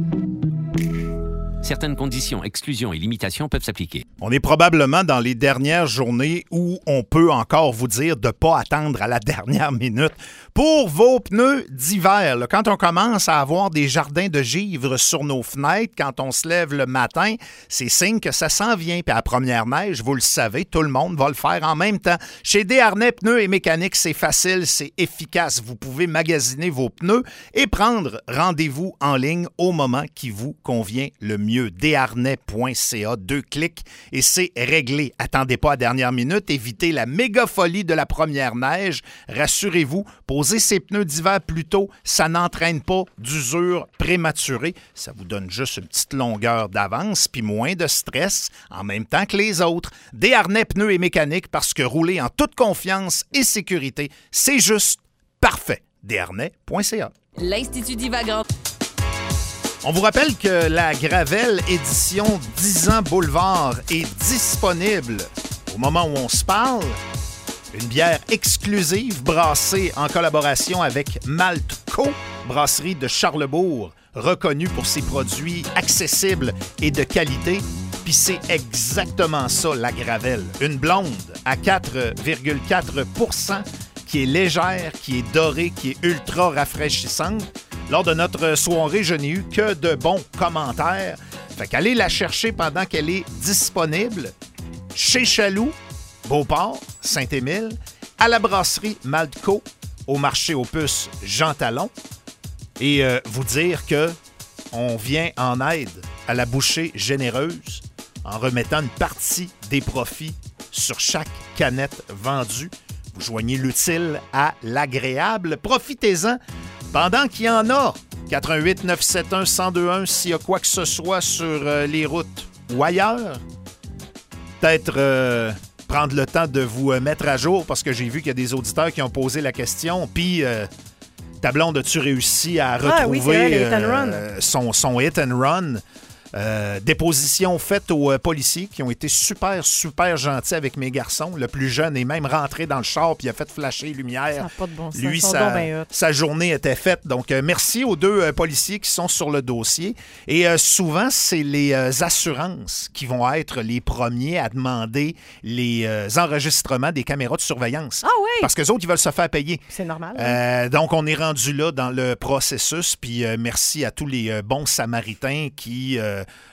Certaines conditions, exclusions et limitations peuvent s'appliquer. On est probablement dans les dernières journées où on peut encore vous dire de ne pas attendre à la dernière minute pour vos pneus d'hiver. Là, quand on commence à avoir des jardins de givre sur nos fenêtres, quand on se lève le matin, c'est signe que ça s'en vient. Puis à la première neige, vous le savez, tout le monde va le faire en même temps. Chez Desharnais Pneus et Mécaniques, c'est facile, c'est efficace. Vous pouvez magasiner vos pneus et prendre rendez-vous en ligne au moment qui vous convient le mieux. Desharnais.ca, 2 clics et c'est réglé. Attendez pas à la dernière minute, évitez la méga folie de la première neige. Rassurez-vous, poser ses pneus d'hiver plus tôt, ça n'entraîne pas d'usure prématurée. Ça vous donne juste une petite longueur d'avance puis moins de stress en même temps que les autres. Desharnais Pneus et Mécaniques, parce que rouler en toute confiance et sécurité, c'est juste parfait. Desharnais.ca. L'Institut Divagant. On vous rappelle que la Gravel édition 10 ans Boulevard est disponible au moment où on se parle. Une bière exclusive brassée en collaboration avec Malte Co, brasserie de Charlebourg, reconnue pour ses produits accessibles et de qualité. Puis c'est exactement ça, la Gravel. Une blonde à 4,4 % qui est légère, qui est dorée, qui est ultra rafraîchissante. Lors de notre soirée, je n'ai eu que de bons commentaires. Fait qu'allez la chercher pendant qu'elle est disponible chez Chaloux, Beauport, Saint-Émile, à la brasserie Maltco, au marché aux puces Jean Talon. Et vous dire que on vient en aide à la bouchée généreuse en remettant une partie des profits sur chaque canette vendue. Vous joignez l'utile à l'agréable. Profitez-en pendant qu'il y en a. 88 971 1021 s'il y a quoi que ce soit sur les routes ou ailleurs. Peut-être prendre le temps de vous mettre à jour parce que j'ai vu qu'il y a des auditeurs qui ont posé la question. Puis, ta blonde, as-tu réussi à retrouver son hit and run? Déposition faite aux policiers qui ont été super, super gentils avec mes garçons. Le plus jeune est même rentré dans le char puis il a fait flasher les lumières. Ça n'a pas de bon sens. Lui, sa journée était faite. Donc, merci aux 2 policiers qui sont sur le dossier. Et souvent, c'est les assurances qui vont être les premiers à demander les enregistrements des caméras de surveillance. Ah oui! Parce qu'eux autres, ils veulent se faire payer. C'est normal. Donc, on est rendu là dans le processus. Puis, merci à tous les bons samaritains qui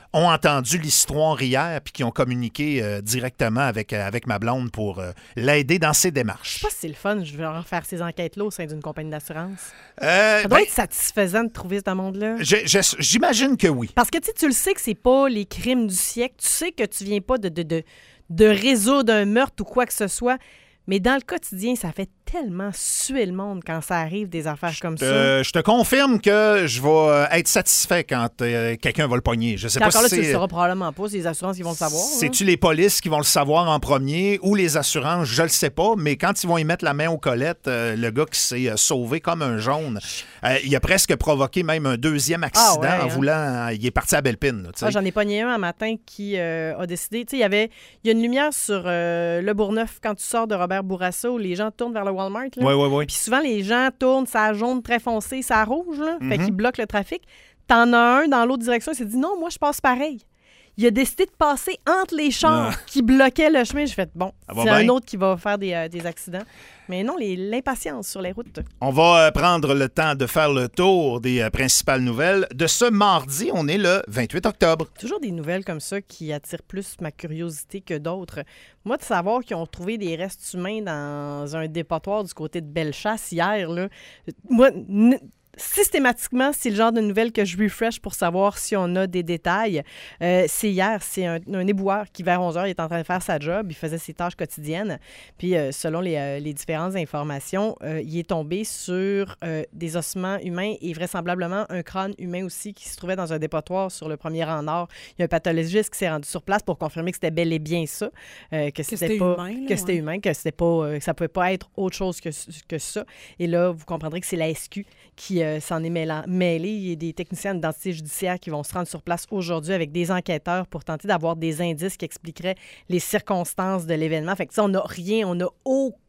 ont entendu l'histoire hier puis qui ont communiqué directement avec ma blonde pour l'aider dans ses démarches. Je sais pas si c'est le fun, je vais faire ces enquêtes-là au sein d'une compagnie d'assurance. Ça doit être satisfaisant de trouver ce monde-là. J'imagine que oui. Parce que tu le sais que c'est pas les crimes du siècle, tu sais que tu viens pas de résoudre un meurtre ou quoi que ce soit, mais dans le quotidien, ça fait tellement suer le monde quand ça arrive des affaires comme ça. Je te confirme que je vais être satisfait quand quelqu'un va le pogner. Je sais pas encore si là, tu le sauras probablement pas, c'est les assurances qui vont le savoir. C'est-tu les polices qui vont le savoir en premier ou les assurances? Je le sais pas, mais quand ils vont y mettre la main aux collettes, le gars qui s'est sauvé comme un jaune, il a presque provoqué même un deuxième accident en voulant... il est parti à Bellepine. J'en ai pogné un matin qui a décidé... Tu sais, il y a une lumière sur le Bourgneuf quand tu sors de Robert Bourassa où les gens tournent vers le Walmart. Oui. Puis souvent, les gens tournent, ça jaune très foncé, ça rouge, là, fait qu'ils bloquent le trafic. T'en as un dans l'autre direction, il s'est dit non, moi, je passe pareil. Il a décidé de passer entre les chars qui bloquaient le chemin. J'ai fait, bon, c'est un autre qui va faire des accidents. Mais non, l'impatience sur les routes. On va prendre le temps de faire le tour des principales nouvelles. De ce mardi, on est le 28 octobre. Toujours des nouvelles comme ça qui attirent plus ma curiosité que d'autres. Moi, de savoir qu'ils ont trouvé des restes humains dans un dépotoir du côté de Bellechasse hier, là, moi... Systématiquement, c'est le genre de nouvelles que je refresh pour savoir si on a des détails. C'est hier, c'est un éboueur qui, vers 11h, il est en train de faire sa job. Il faisait ses tâches quotidiennes. Puis, selon les différentes informations, il est tombé sur des ossements humains et vraisemblablement un crâne humain aussi qui se trouvait dans un dépotoir sur le premier rang nord. Il y a un pathologiste qui s'est rendu sur place pour confirmer que c'était bel et bien ça. Que c'était pas humain, là, que c'était humain, que c'était pas, que ça pouvait pas être autre chose que ça. Et là, vous comprendrez que c'est la SQ qui s'en est mêlé. Il y a des techniciens d'identité judiciaire qui vont se rendre sur place aujourd'hui avec des enquêteurs pour tenter d'avoir des indices qui expliqueraient les circonstances de l'événement. Fait que ça, on n'a rien, on n'a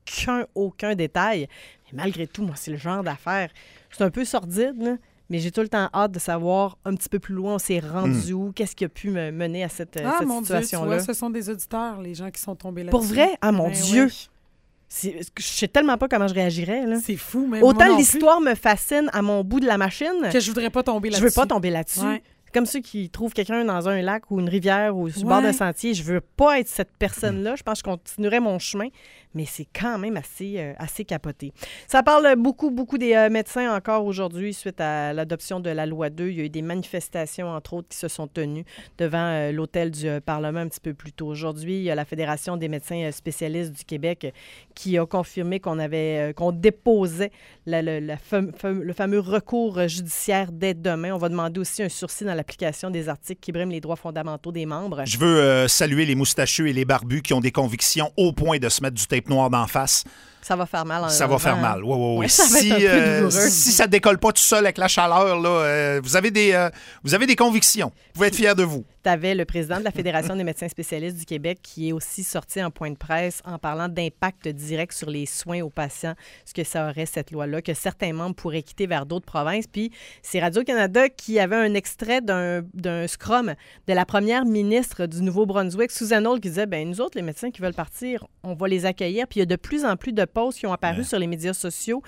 aucun détail. Mais malgré tout, moi, c'est le genre d'affaire. C'est un peu sordide, là, mais j'ai tout le temps hâte de savoir un petit peu plus loin on s'est rendu où, qu'est-ce qui a pu me mener à cette mon situation-là. Dieu, tu vois, ce sont des auditeurs, les gens qui sont tombés là-dessus. Pour vrai? Ah, mon Dieu! Oui. Je sais tellement pas comment je réagirais. Là. C'est fou, mais autant l'histoire me fascine à mon bout de la machine que je voudrais pas tomber là-dessus. Je veux pas tomber là-dessus. Ouais. Comme ceux qui trouvent quelqu'un dans un lac ou une rivière ou sur le bord d'un sentier. Je veux pas être cette personne-là. Je pense que je continuerai mon chemin, mais c'est quand même assez capoté. Ça parle beaucoup des médecins encore aujourd'hui suite à l'adoption de la loi 2. Il y a eu des manifestations, entre autres, qui se sont tenues devant l'hôtel du Parlement un petit peu plus tôt. Aujourd'hui, il y a la Fédération des médecins spécialistes du Québec qui a confirmé qu'on déposait le fameux recours judiciaire dès demain. On va demander aussi un sursis dans l'application des articles qui briment les droits fondamentaux des membres. Je veux saluer les moustachus et les barbus qui ont des convictions au point de se mettre du tape noir d'en face. Ça va faire mal. Ça va faire mal, oui. Ouais, ça va être un peu douloureux. Si ça ne décolle pas tout seul avec la chaleur, là, vous avez des convictions. Vous pouvez être fiers de vous. Tu avais le président de la Fédération des médecins spécialistes du Québec qui est aussi sorti en point de presse en parlant d'impact direct sur les soins aux patients, ce que ça aurait, cette loi-là, que certains membres pourraient quitter vers d'autres provinces. Puis c'est Radio-Canada qui avait un extrait d'un scrum de la première ministre du Nouveau-Brunswick, Susan Hall, qui disait, nous autres, les médecins qui veulent partir, on va les accueillir. Puis il y a de plus en plus de posts qui ont apparu sur les médias sociaux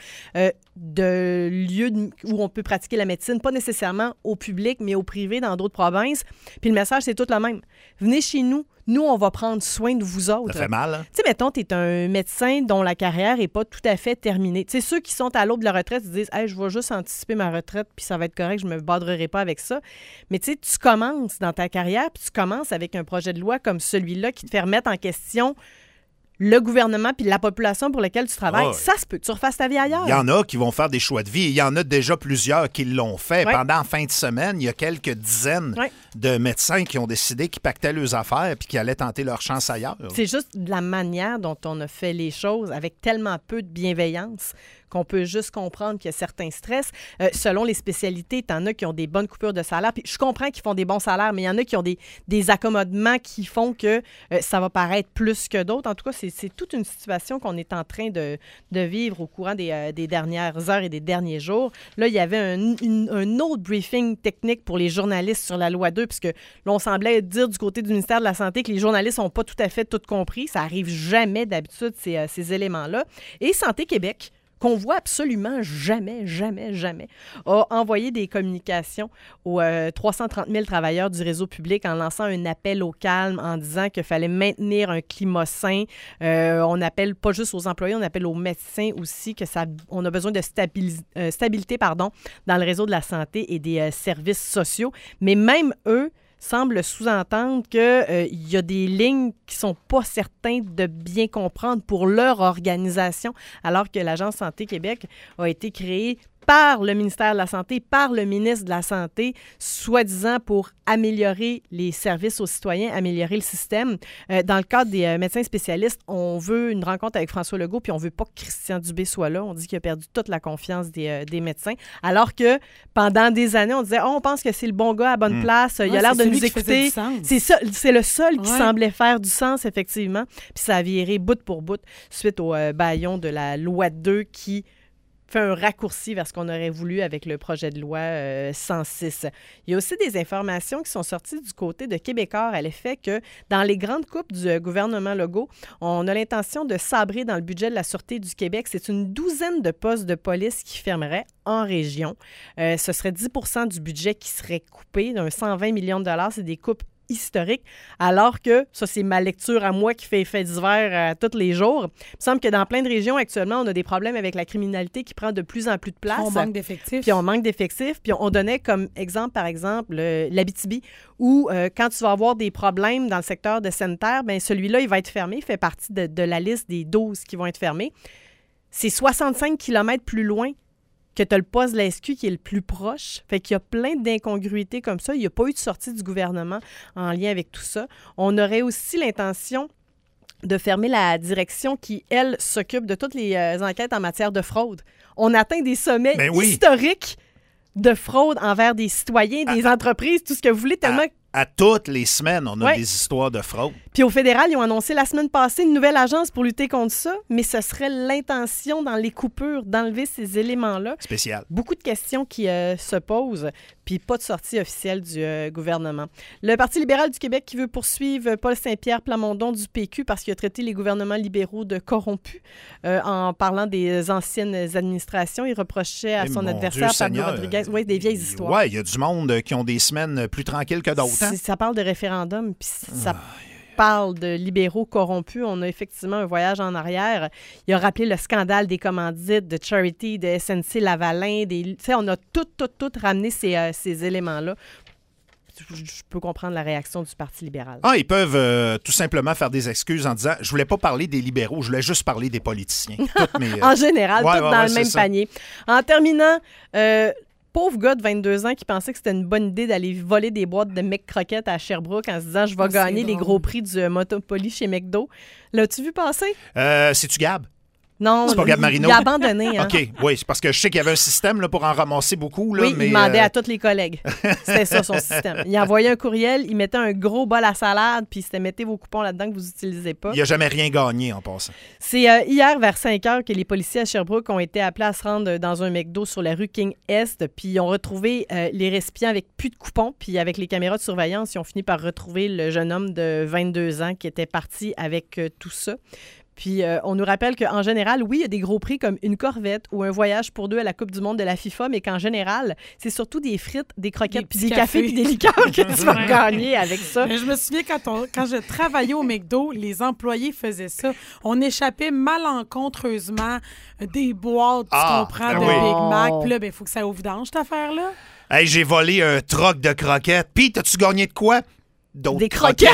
de lieux où on peut pratiquer la médecine, pas nécessairement au public, mais au privé dans d'autres provinces. Puis le message, c'est tout le même. Venez chez nous. Nous, on va prendre soin de vous autres. Ça fait mal, hein? Tu sais, mettons, tu es un médecin dont la carrière n'est pas tout à fait terminée. Tu sais, ceux qui sont à l'aube de la retraite, ils disent « Hey, je vais juste anticiper ma retraite, puis ça va être correct, je me badrerai pas avec ça. » Mais tu sais, tu commences dans ta carrière, puis tu commences avec un projet de loi comme celui-là qui te fait remettre en question le gouvernement puis la population pour laquelle tu travailles, ça se peut que tu refasses ta vie ailleurs. Il y en a qui vont faire des choix de vie. Il y en a déjà plusieurs qui l'ont fait. Pendant la fin de semaine, il y a quelques dizaines de médecins qui ont décidé qu'ils pactaient leurs affaires puis qu'ils allaient tenter leur chance ailleurs. C'est juste la manière dont on a fait les choses avec tellement peu de bienveillance qu'on peut juste comprendre qu'il y a certains stress. Selon les spécialités, il y en a qui ont des bonnes coupures de salaire. Puis je comprends qu'ils font des bons salaires, mais il y en a qui ont des accommodements qui font que ça va paraître plus que d'autres. En tout cas, c'est toute une situation qu'on est en train de vivre au courant des dernières heures et des derniers jours. Là, il y avait un autre briefing technique pour les journalistes sur la loi 2, puisque là, on semblait dire du côté du ministère de la Santé que les journalistes n'ont pas tout à fait tout compris. Ça arrive jamais d'habitude, ces éléments-là. Et Santé Québec qu'on voit absolument jamais, a envoyé des communications aux 330 000 travailleurs du réseau public en lançant un appel au calme, en disant qu'il fallait maintenir un climat sain. On appelle pas juste aux employés, on appelle aux médecins aussi, on a besoin de stabilité dans le réseau de la santé et des services sociaux. Mais même eux semble sous-entendre qu'il y a des lignes qui ne sont pas certains de bien comprendre pour leur organisation, alors que l'Agence Santé Québec a été créée par le ministère de la Santé, par le ministre de la Santé, soi-disant pour améliorer les services aux citoyens, améliorer le système. Dans le cadre des médecins spécialistes, on veut une rencontre avec François Legault, puis on ne veut pas que Christian Dubé soit là. On dit qu'il a perdu toute la confiance des médecins, alors que pendant des années, on disait « on pense que c'est le bon gars à bonne place, il a l'air de nous écouter. » C'est le seul qui semblait faire du sens, effectivement. Puis ça a viré bout pour bout suite au bâillon de la loi 2 qui fait un raccourci vers ce qu'on aurait voulu avec le projet de loi 106. Il y a aussi des informations qui sont sorties du côté de Québécois à l'effet que dans les grandes coupes du gouvernement Legault, on a l'intention de sabrer dans le budget de la Sûreté du Québec. C'est une douzaine de postes de police qui fermeraient en région. Ce serait 10 % du budget qui serait coupé, d'un 120 millions de dollars. C'est des coupes historique, alors que, ça c'est ma lecture à moi qui fait effet divers tous les jours, il me semble que dans plein de régions actuellement, on a des problèmes avec la criminalité qui prend de plus en plus de place. On manque d'effectifs. Puis on manque d'effectifs. Puis on donnait comme exemple, par exemple, l'Abitibi, où quand tu vas avoir des problèmes dans le secteur de sanitaire, bien celui-là, il va être fermé, il fait partie de la liste des 12 qui vont être fermés. C'est 65 km plus loin que tu as le poste de la SQ qui est le plus proche. Fait qu'il y a plein d'incongruités comme ça. Il n'y a pas eu de sortie du gouvernement en lien avec tout ça. On aurait aussi l'intention de fermer la direction qui, elle, s'occupe de toutes les enquêtes en matière de fraude. On atteint des sommets historiques de fraude envers des citoyens, des entreprises, tout ce que vous voulez, tellement... À toutes les semaines, on a des histoires de fraude. Puis au fédéral, ils ont annoncé la semaine passée une nouvelle agence pour lutter contre ça, mais ce serait l'intention dans les coupures d'enlever ces éléments-là. Spécial. Beaucoup de questions qui se posent, puis pas de sortie officielle du gouvernement. Le Parti libéral du Québec qui veut poursuivre Paul Saint-Pierre Plamondon du PQ parce qu'il a traité les gouvernements libéraux de corrompus en parlant des anciennes administrations. Il reprochait à son adversaire, Pablo Rodriguez, des vieilles histoires. Oui, il y a du monde qui ont des semaines plus tranquilles que d'autres. Hein? Ça parle de référendum, puis ça parle de libéraux corrompus. On a effectivement un voyage en arrière. Il a rappelé le scandale des commandites de Charity, de SNC Lavalin. On a tout ramené ces éléments-là. Je peux comprendre la réaction du Parti libéral. Ils peuvent tout simplement faire des excuses en disant « Je voulais pas parler des libéraux, je voulais juste parler des politiciens. » En général, dans le même panier. En terminant... pauvre gars de 22 ans qui pensait que c'était une bonne idée d'aller voler des boîtes de McCroquettes à Sherbrooke en se disant « Je vais gagner les gros prix du Monopoly chez McDo ». L'as-tu vu passer? C'est-tu Gab? Non, c'est pas Gab Marino. Il a abandonné. Hein? OK, oui, c'est parce que je sais qu'il y avait un système là, pour en ramasser beaucoup. Là, oui, mais, il demandait à tous les collègues. C'était ça, son système. Il envoyait un courriel, il mettait un gros bol à salade, puis c'était « Mettez vos coupons là-dedans que vous n'utilisez pas ». Il n'a jamais rien gagné en passant. C'est hier, vers 5 heures, que les policiers à Sherbrooke ont été appelés à se rendre dans un McDo sur la rue King-Est, puis ils ont retrouvé les récipients avec plus de coupons, puis avec les caméras de surveillance, ils ont fini par retrouver le jeune homme de 22 ans qui était parti avec tout ça. Puis on nous rappelle qu'en général, oui, il y a des gros prix comme une Corvette ou un voyage pour deux à la Coupe du monde de la FIFA, mais qu'en général, c'est surtout des frites, des croquettes, puis des cafés, puis des liqueurs que tu vas gagner avec ça. Mais je me souviens quand je travaillais au McDo, les employés faisaient ça. On échappait malencontreusement des boîtes, tu comprends, de Big Mac. Puis là, il faut que ça au vidange, cette affaire-là. Hey, j'ai volé un troc de croquettes. Puis, t'as-tu gagné de quoi? Des croquettes.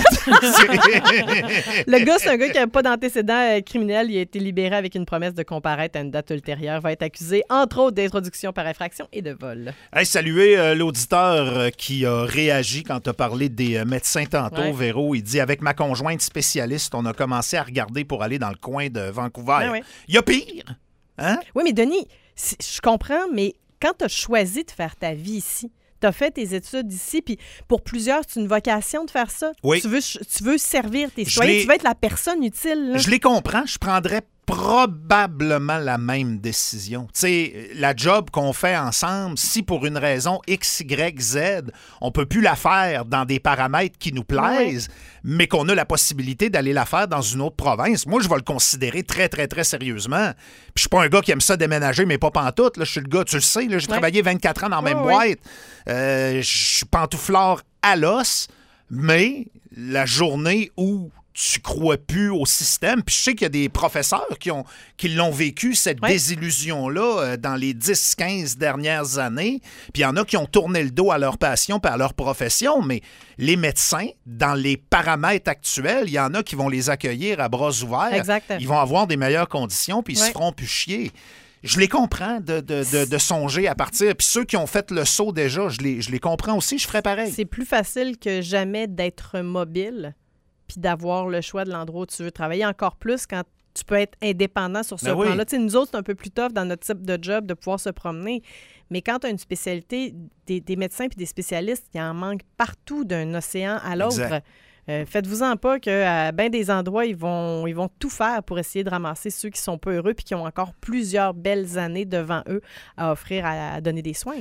Le gars, c'est un gars qui n'a pas d'antécédent criminel. Il a été libéré avec une promesse de comparaître à une date ultérieure. Il va être accusé, entre autres, d'introduction par infraction et de vol. Hey, saluez l'auditeur qui a réagi quand tu as parlé des médecins tantôt, Véro. Il dit « Avec ma conjointe spécialiste, on a commencé à regarder pour aller dans le coin de Vancouver. » Il y a pire. Hein? Oui, mais Denis, je comprends, mais quand tu as choisi de faire ta vie ici, tu as fait tes études ici, puis pour plusieurs, c'est une vocation de faire ça. Oui. Tu veux servir tes citoyens, tu veux être la personne utile. Là. Je les comprends. Je prendrais probablement la même décision. Tu sais, la job qu'on fait ensemble, si pour une raison X, Y, Z, on peut plus la faire dans des paramètres qui nous plaisent, mais qu'on a la possibilité d'aller la faire dans une autre province, moi, je vais le considérer très, très, très sérieusement. Puis je suis pas un gars qui aime ça déménager, mais pas pantoute. Là, je suis le gars, tu le sais, là, j'ai travaillé 24 ans dans la même boîte. Je suis pantouflard à l'os, mais la journée où tu crois plus au système. Puis je sais qu'il y a des professeurs qui l'ont vécu, cette désillusion-là, dans les 10-15 dernières années. Puis il y en a qui ont tourné le dos à leur passion et à leur profession, mais les médecins, dans les paramètres actuels, il y en a qui vont les accueillir à bras ouverts. Exactement. Ils vont avoir des meilleures conditions, puis ils se feront plus chier. Je les comprends de songer à partir. Puis ceux qui ont fait le saut déjà, je les comprends aussi, je ferais pareil. C'est plus facile que jamais d'être mobile puis d'avoir le choix de l'endroit où tu veux travailler. Encore plus quand tu peux être indépendant sur ce plan-là. Tu sais, nous autres, c'est un peu plus tough dans notre type de job de pouvoir se promener. Mais quand tu as une spécialité, des médecins et des spécialistes, il en manque partout d'un océan à l'autre. Exact. Faites-vous-en pas qu'à bien des endroits, ils vont tout faire pour essayer de ramasser ceux qui sont pas heureux puis qui ont encore plusieurs belles années devant eux à offrir à donner des soins.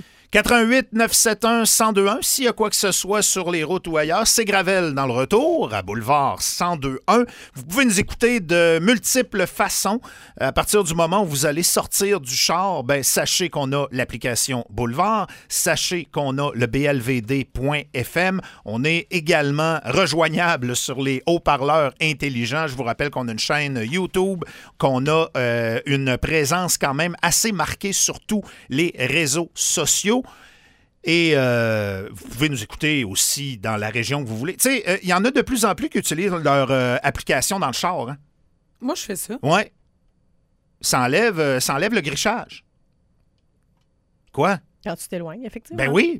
88-971-1021. S'il y a quoi que ce soit sur les routes ou ailleurs, c'est Gravel dans le retour à Boulevard 1021. Vous pouvez nous écouter de multiples façons. À partir du moment où vous allez sortir du char, sachez qu'on a l'application Boulevard. Sachez qu'on a le blvd.fm. On est également rejoignable sur les haut-parleurs intelligents. Je vous rappelle qu'on a une chaîne YouTube, qu'on a une présence quand même assez marquée sur tous les réseaux sociaux. Et vous pouvez nous écouter aussi dans la région que vous voulez. Tu sais, il y en a de plus en plus qui utilisent leur application dans le char. Hein? Moi, je fais ça. Oui. Ça enlève le grichage. Quoi? Quand tu t'éloignes, effectivement. Ben oui.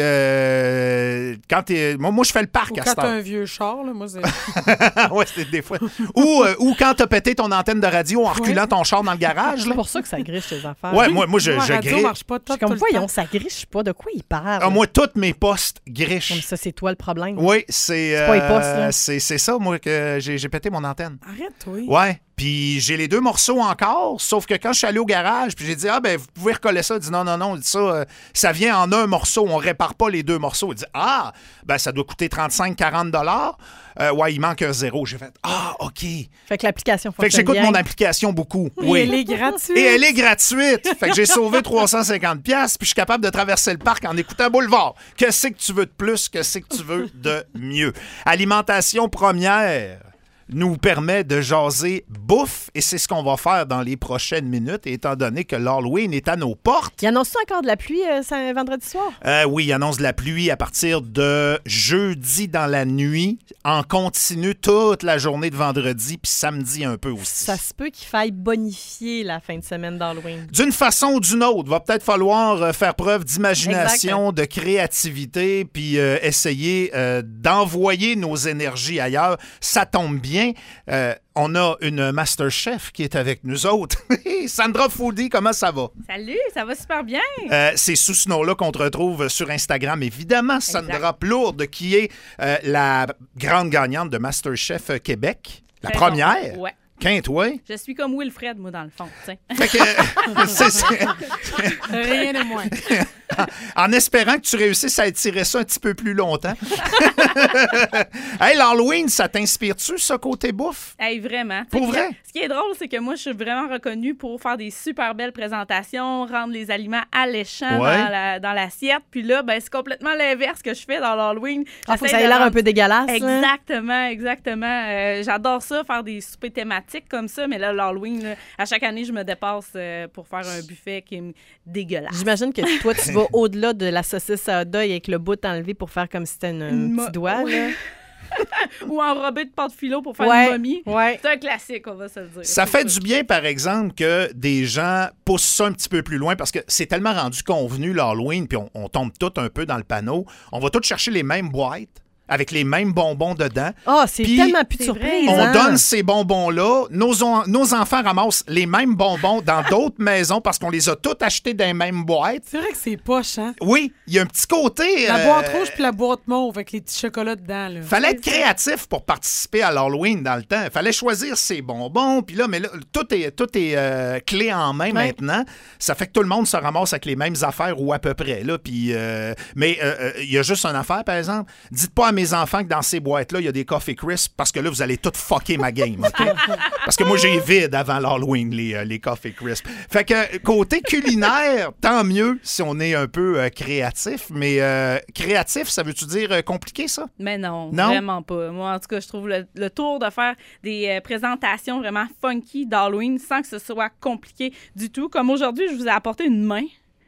Quand moi, je fais le parc ou à quand cette heure. t'as un vieux char, là, moi, c'est... Oui, c'est des fois. Ou quand t'as pété ton antenne de radio en reculant ton char dans le garage. C'est Là. pour ça que ça griche tes affaires. Ouais, moi je la radio griche. marche pas tout, Je suis comme, tout le voyons, temps. ça griche pas. De quoi il parle? Ah, moi, tous mes postes grichent. Comme ça, c'est toi le problème. Oui, c'est pas les postes, là. c'est ça, moi, que j'ai pété mon antenne. Arrête, oui. Ouais. Puis j'ai les 2 morceaux encore, sauf que quand je suis allé au garage, puis j'ai dit, vous pouvez recoller ça. Il dit, non, il dit ça, ça vient en un morceau, on répare pas les 2 morceaux. Il dit, ça doit coûter 35-40 $. Ouais, il manque un 0. J'ai fait, OK. Fait que l'application fonctionne Fait que j'écoute bien. mon application beaucoup. Et elle est gratuite. Et elle est gratuite. Fait que j'ai sauvé 350$, puis je suis capable de traverser le parc en écoutant Boulevard. Qu'est-ce que tu veux de plus? Qu'est-ce que tu veux de mieux? Alimentation première nous permet de jaser bouffe, et c'est ce qu'on va faire dans les prochaines minutes, étant donné que l'Halloween est à nos portes. Il annonce encore de la pluie vendredi soir? Oui, il annonce de la pluie à partir de jeudi dans la nuit, en continu toute la journée de vendredi, puis samedi un peu aussi. Ça se peut qu'il faille bonifier la fin de semaine d'Halloween. D'une façon ou d'une autre, va peut-être falloir faire preuve d'imagination, de créativité, puis essayer d'envoyer nos énergies ailleurs. Ça tombe bien. On a une Master Chef qui est avec nous autres. Sandra Foodie, comment ça va? Salut, ça va super bien. C'est sous ce nom-là qu'on te retrouve sur Instagram. Évidemment, Sandra Plourde, qui est la grande gagnante de Master Chef Québec. La Très première. bon. Ouais. Quinte, ouais. Je suis comme Wilfred, moi, dans le fond. T'sais. Fait que, Rien de moins. en espérant que tu réussisses à étirer ça un petit peu plus longtemps. Hey, l'Halloween, ça t'inspire-tu, ça, côté bouffe? Hey, vraiment. Pour T'sais, vrai? Ce qui est drôle, c'est que moi, je suis vraiment reconnue pour faire des super belles présentations, rendre les aliments alléchants dans l'assiette. Puis là, c'est complètement l'inverse que je fais dans l'Halloween. Faut que ça ait l'air un peu dégueulasse. Exactement. J'adore ça, faire des soupers thématiques comme ça, mais là, l'Halloween, là, à chaque année, je me dépasse pour faire un buffet qui est dégueulasse. J'imagine que toi, tu vas au-delà de la saucisse à hot dog avec le bout enlevé pour faire comme si c'était un petit doigt. Là. Ou enrobé de pâte philo pour faire une momie. Ouais. C'est un classique, on va se le dire. Ça fait du bien, par exemple, que des gens poussent ça un petit peu plus loin parce que c'est tellement rendu convenu l'Halloween, puis on tombe tout un peu dans le panneau. On va tous chercher les mêmes boîtes avec les mêmes bonbons dedans. Ah, c'est Puis, tellement plus de surprise. On hein? donne ces bonbons-là. Nos enfants ramassent les mêmes bonbons dans d'autres maisons parce qu'on les a tous achetés dans les mêmes boîtes. C'est vrai que c'est poche, hein? Oui, il y a un petit côté... La boîte rouge puis la boîte mauve avec les petits chocolats dedans. Là. Fallait être créatif pour participer à l'Halloween dans le temps. Fallait choisir ses bonbons. Puis là, mais là, tout est clé en main maintenant. Ça fait que tout le monde se ramasse avec les mêmes affaires ou à peu près. Là. Puis, mais il y a juste une affaire, par exemple. Dites pas à mes enfants que dans ces boîtes-là, il y a des Coffee Crisp parce que là, vous allez tout fucker ma game. OK? Parce que moi, j'ai vide avant l'Halloween, les Coffee Crisp. Fait que côté culinaire, tant mieux si on est un peu créatif. Mais créatif, ça veut-tu dire compliqué, ça? Mais non, vraiment pas. Moi, en tout cas, je trouve le tour de faire des présentations vraiment funky d'Halloween sans que ce soit compliqué du tout. Comme aujourd'hui, je vous ai apporté une main.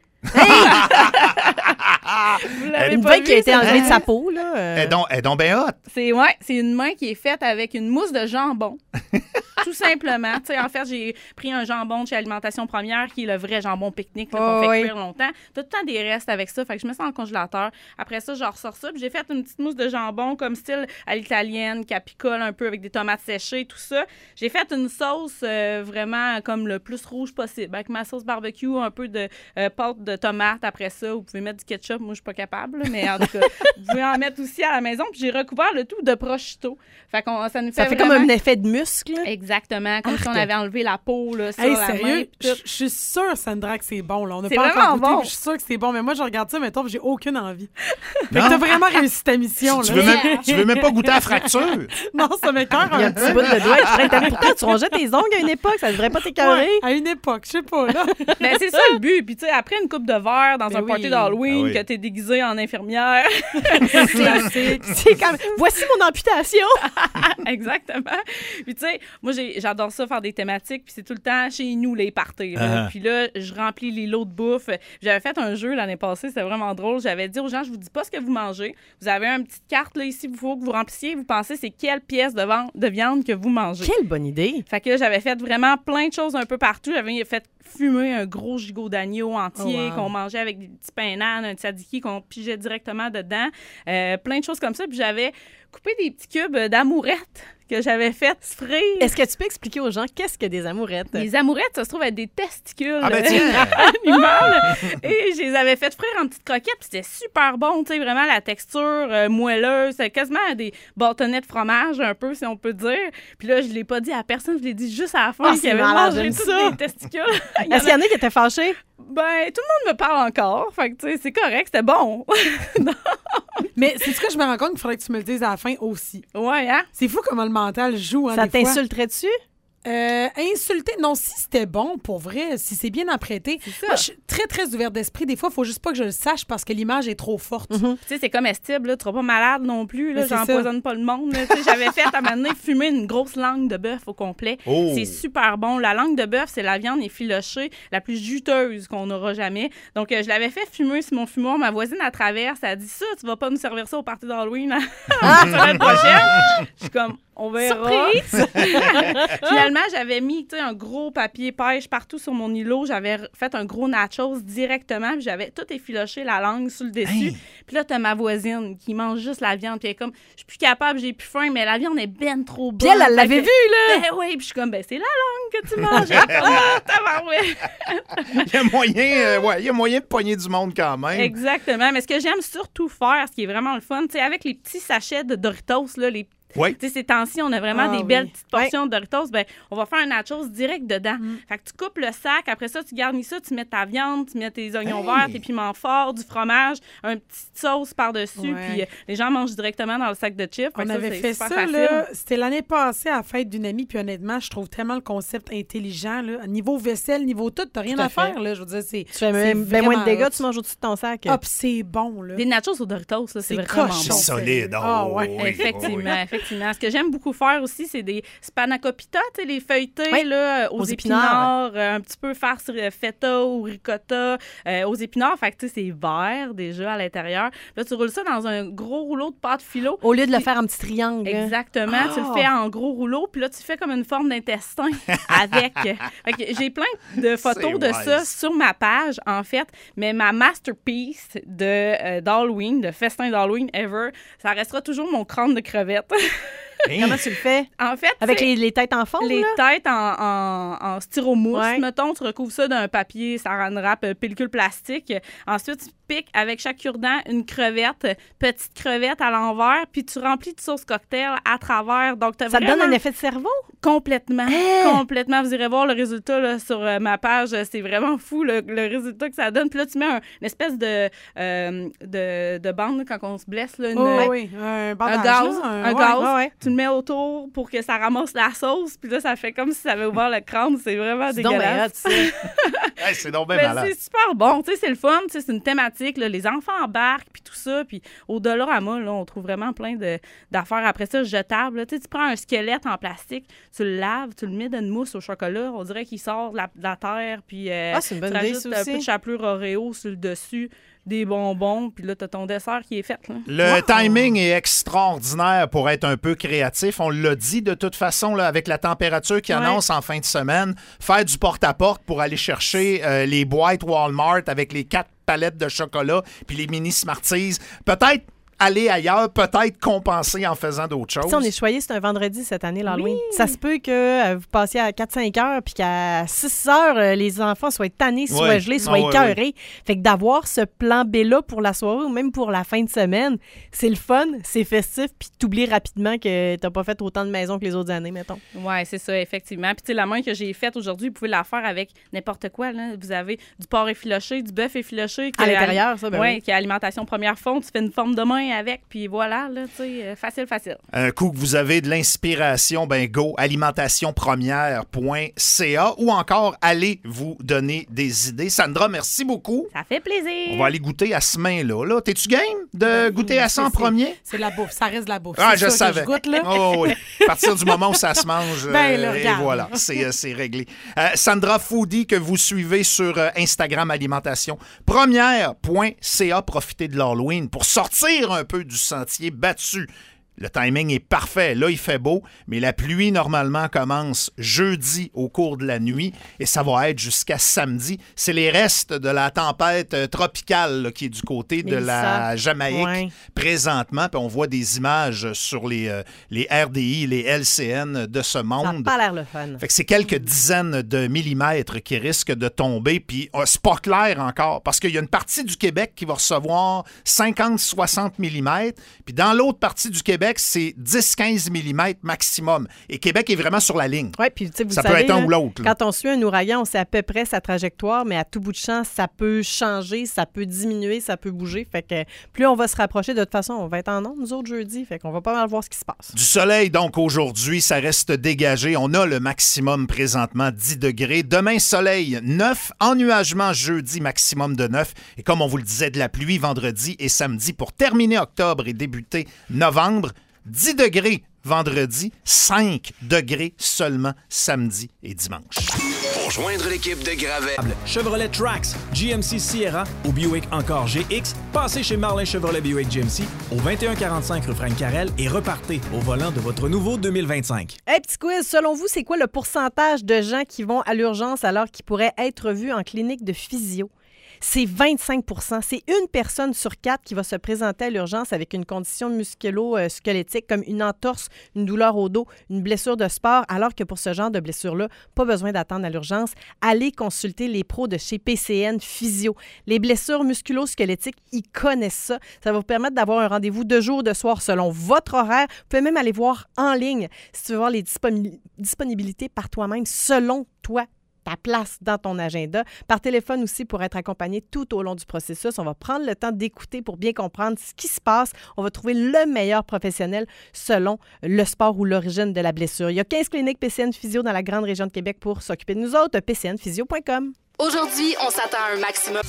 Vous l'avez Une pas main vu, qui a été ça? enlevée de sa peau, là. Elle est donc bien hot. C'est une main qui est faite avec une mousse de jambon. Tout simplement. Tu sais, en fait, j'ai pris un jambon de chez Alimentation Première, qui est le vrai jambon pique-nique là, qu'on fait cuire longtemps. T'as tout le temps des restes avec ça. Fait que je mets ça dans le congélateur. Après ça, je ressors ça. Puis j'ai fait une petite mousse de jambon comme style à l'italienne, capicole un peu avec des tomates séchées, tout ça. J'ai fait une sauce vraiment comme le plus rouge possible. Avec ma sauce barbecue, un peu de pâte de tomate. Après ça, vous pouvez mettre du ketchup. Moi, je suis pas capable. Là, mais en tout cas, vous pouvez en mettre aussi à la maison. Puis j'ai recouvert le tout de prosciutto. Fait qu'on, ça nous fait Ça fait vraiment... comme un effet de muscle. Exactement, comme si on avait enlevé la peau là, sur la sérieux? main. Je suis sûre, Sandra, que c'est bon. Là. On n'a C'est pas vraiment encore goûté, bon. mais je suis sûre que c'est bon. Mais moi, je regarde ça, mettons, j'ai aucune envie. Fait que t'as vraiment réussi ta mission. Tu là. veux même pas goûter à la fracture? Non, ça m'écoeure Il y a un un petit peu. bout de doigt. Pourtant, tu rongeais tes ongles à une époque. Ça devrait pas t'écœurer. Ouais, à une époque, je sais pas. Là. Ben, c'est ça le but. Puis tu sais, après une coupe de verre dans un party d'Halloween, Ah oui. que t'es déguisé en infirmière. C'est comme, voici mon amputation. Exactement. Puis tu sais, moi j'adore ça faire des thématiques, puis c'est tout le temps chez nous les parties. Là. Puis là, je remplis les lots de bouffe. J'avais fait un jeu l'année passée, c'était vraiment drôle. J'avais dit aux gens, je vous dis pas ce que vous mangez. Vous avez une petite carte là ici, il faut que vous remplissiez. Vous pensez c'est quelle pièce de viande que vous mangez. Quelle bonne idée. Fait que là, j'avais fait vraiment plein de choses un peu partout. J'avais fait fumer un gros gigot d'agneau entier qu'on mangeait avec des petits pains nan, un tzatziki qu'on pigeait directement dedans. Plein de choses comme ça. Puis j'avais coupé des petits cubes d'amourettes que j'avais fait frire. Est-ce que tu peux expliquer aux gens qu'est-ce que des amourettes? Les amourettes, ça se trouve être des testicules Ah ben tiens! animales. Et je les avais fait frire en petites croquettes. Puis c'était super bon, tu sais, vraiment la texture moelleuse. C'était quasiment des bâtonnets de fromage, un peu, si on peut dire. Puis là, je l'ai pas dit à personne, je l'ai dit juste à la fin qu'il y avait mangé toutes des testicules. Est-ce qu'il y en a qui étaient fâchés? Ben, tout le monde me parle encore. Fait que, tu sais, c'est correct, c'était bon. Mais c'est ce que je me rends compte qu'il faudrait que tu me le dises à la fin aussi. Ouais, hein? C'est fou comment le mental joue. Hein, Ça des fois. t'insulterait-tu? Insulter, non, si c'était bon, pour vrai, si c'est bien apprêté. Moi, je suis très, très ouverte d'esprit. Des fois, il faut juste pas que je le sache parce que l'image est trop forte. Tu sais, c'est comestible, là. Tu seras pas malade non plus, là. Mais c'est J'empoisonne pas le monde, là. Tu sais, j'avais fait, à un moment donné, fumer une grosse langue de bœuf au complet. Oh. C'est super bon. La langue de bœuf, c'est la viande effilochée la plus juteuse qu'on aura jamais. Donc, je l'avais fait fumer sur mon fumoir. Ma voisine, à travers, elle a dit ça, tu vas pas nous servir ça au party d'Halloween la semaine prochaine. Je suis comme, on verra. Surprise! Finalement, j'avais mis un gros papier pêche partout sur mon îlot. J'avais fait un gros nachos directement. Puis j'avais tout effiloché la langue sur le dessus. Hey. Puis là, t'as ma voisine qui mange juste la viande. Puis elle est comme, je suis plus capable, j'ai plus faim, mais la viande est ben trop bonne. Puis elle l'avait vu, là! Ben oui, puis je suis comme, ben c'est la langue que tu manges. Ah, tabarouette! Il y a moyen de pogner du monde quand même. Exactement. Mais ce que j'aime surtout faire, ce qui est vraiment le fun, tu sais, avec les petits sachets de Doritos, là, les Oui. Tu sais, ces temps-ci, on a vraiment des oui. belles petites portions de Doritos. Ben, on va faire un nachos direct dedans. Fait que tu coupes le sac. Après ça, tu garnis ça. Tu mets ta viande, tu mets tes oignons verts, tes piments forts, du fromage, un petit sauce par-dessus. Ouais. Puis les gens mangent directement dans le sac de chips. On avait fait ça, facile. là. C'était l'année passée à la fête d'une amie. Puis honnêtement, je trouve tellement le concept intelligent. Là. Niveau vaisselle, niveau tout, t'as rien Tout à à fait. faire. Là. Je veux dire, c'est. Tu fais même bien moins de dégâts, tu manges au-dessus de ton sac. Hop, c'est bon. Là. Des nachos aux Doritos, là, c'est vraiment cochon. C'est bon. solide. Ah, Oh, ouais. oui, Effectivement, oui. Effectivement. Ce que j'aime beaucoup faire aussi, c'est des spanakopita, tu sais, les feuilletés Oui. là, aux épinards, un petit peu farce feta ou ricotta aux épinards. Fait que tu sais, c'est vert déjà à l'intérieur. Là, tu roules ça dans un gros rouleau de pâte philo. Au lieu de le faire en petit triangle. Exactement. Tu le fais en gros rouleau, puis là, tu fais comme une forme d'intestin avec. Fait que j'ai plein de photos de ça sur ma page, en fait. Mais ma masterpiece d'Halloween, de festin d'Halloween ever, ça restera toujours mon crâne de crevette. Comment tu le fais? En fait, avec les têtes en fond, les là? têtes en styromousse, Ouais. mettons, tu recouvres ça d'un papier saran wrap, pellicule plastique. Ensuite, tu piques avec chaque cure-dent une crevette, petite crevette à l'envers, puis tu remplis de sauce cocktail à travers. Donc, Ça te donne un effet de cerveau? Complètement. Complètement. Vous irez voir le résultat là, sur ma page. C'est vraiment fou, le résultat que ça donne. Puis là, tu mets une espèce de bande là, quand on se blesse. Là, un bandage, gaz. là, Un gaz. Ouais. Tu le mets autour pour que ça ramasse la sauce. Puis là, ça fait comme si ça avait ouvert le crâne. C'est vraiment dégueulasse. Hey, c'est donc bien malade. C'est super bon. Tu sais, c'est le fun. Tu sais, c'est une thématique. Là. Les enfants embarquent, puis tout ça. Puis au Dollarama, là, on trouve vraiment plein d'affaires. Après ça, jetables. Là. Tu sais, tu prends un squelette en plastique, tu le laves, tu le mets dans une mousse au chocolat. On dirait qu'il sort de la terre. Puis c'est une bonne tu idée, rajoutes ça un aussi. peu de chapelure Oreo sur le dessus, des bonbons. Puis là, tu as ton dessert qui est fait. Là. Le timing est extraordinaire pour être un peu créatif. On l'a dit de toute façon, là, avec la température qui annonce en fin de semaine, faire du porte-à-porte pour aller chercher les boîtes Walmart avec les 4 palettes de chocolat puis les mini Smarties. Peut-être aller ailleurs, peut-être compenser en faisant d'autres choses. Si on est choyé, c'est un vendredi cette année, l'Halloween. Ça se peut que vous passiez à 4-5 heures puis qu'à 6 heures, les enfants soient tannés, soient gelés, soient écœurés. Fait que d'avoir ce plan B-là pour la soirée ou même pour la fin de semaine, c'est le fun, c'est festif, puis t'oublies rapidement que t'as pas fait autant de maisons que les autres années, mettons. Oui, c'est ça, effectivement. Puis, tu sais, la main que j'ai faite aujourd'hui, vous pouvez la faire avec n'importe quoi. Là. Vous avez du porc effiloché, du bœuf effiloché. À l'intérieur, ça, ben oui. Qui est alimentation première fond. Tu fais une forme de main avec, puis voilà, là, tu sais, facile. Un coup que vous avez de l'inspiration, ben go, alimentationpremière.ca ou encore allez vous donner des idées. Sandra, merci beaucoup. Ça fait plaisir. On va aller goûter à ce main-là. Là. T'es-tu game de goûter à ça en premier? C'est de la bouffe. Ça reste de la bouffe. Ah, C'est je ça savais. que je goûte, là. Oh, oui. À partir du moment où ça se mange, Ben, là, et regarde. voilà, c'est réglé. Sandra Foodie, que vous suivez sur Instagram Alimentation Première.ca. Profitez de l'Halloween pour sortir un peu du sentier battu. Le timing est parfait. Là, il fait beau, mais la pluie, normalement, commence jeudi au cours de la nuit et ça va être jusqu'à samedi. C'est les restes de la tempête tropicale là, qui est du côté de la Jamaïque présentement. Puis on voit des images sur les RDI, les LCN de ce monde. Ça n'a pas l'air le fun. Fait que c'est quelques dizaines de millimètres qui risquent de tomber. Puis c'est pas clair encore parce qu'il y a une partie du Québec qui va recevoir 50-60 millimètres. Puis dans l'autre partie du Québec, c'est 10-15 mm maximum. Et Québec est vraiment sur la ligne. Oui, puis tu sais, vous ça savez, peut être un là, ou l'autre. Quand on suit un ouragan, on sait à peu près sa trajectoire, mais à tout bout de champ, ça peut changer, ça peut diminuer, ça peut bouger. Fait que plus on va se rapprocher, de toute façon, on va être en ondes, nous autres, jeudi. Fait qu'on va pas mal voir ce qui se passe. Du soleil, donc, aujourd'hui, ça reste dégagé. On a le maximum présentement, 10 degrés. Demain, soleil, 9. Ennuagement jeudi, maximum de 9. Et comme on vous le disait, de la pluie vendredi et samedi pour terminer octobre et débuter novembre. 10 degrés vendredi, 5 degrés seulement samedi et dimanche. Pour joindre l'équipe de Gravel, Chevrolet Trax, GMC Sierra ou Buick Encore GX, passez chez Marlin Chevrolet Buick GMC au 2145 rue Frank-Carrel et repartez au volant de votre nouveau 2025. Hey, petit quiz, selon vous, c'est quoi le pourcentage de gens qui vont à l'urgence alors qu'ils pourraient être vus en clinique de physio? C'est 25 %. C'est une personne sur 4 qui va se présenter à l'urgence avec une condition musculo-squelettique comme une entorse, une douleur au dos, une blessure de sport, alors que pour ce genre de blessure-là, pas besoin d'attendre à l'urgence. Allez consulter les pros de chez PCN Physio. Les blessures musculo-squelettiques, ils connaissent ça. Ça va vous permettre d'avoir un rendez-vous de jour ou de soir selon votre horaire. Vous pouvez même aller voir en ligne si tu veux voir les disponibilités par toi-même selon toi. Ta place dans ton agenda. Par téléphone aussi pour être accompagné tout au long du processus. On va prendre le temps d'écouter pour bien comprendre ce qui se passe. On va trouver le meilleur professionnel selon le sport ou l'origine de la blessure. Il y a 15 cliniques PCN Physio dans la grande région de Québec pour s'occuper de nous autres. PCNphysio.com. Aujourd'hui, on s'attend à un maximum.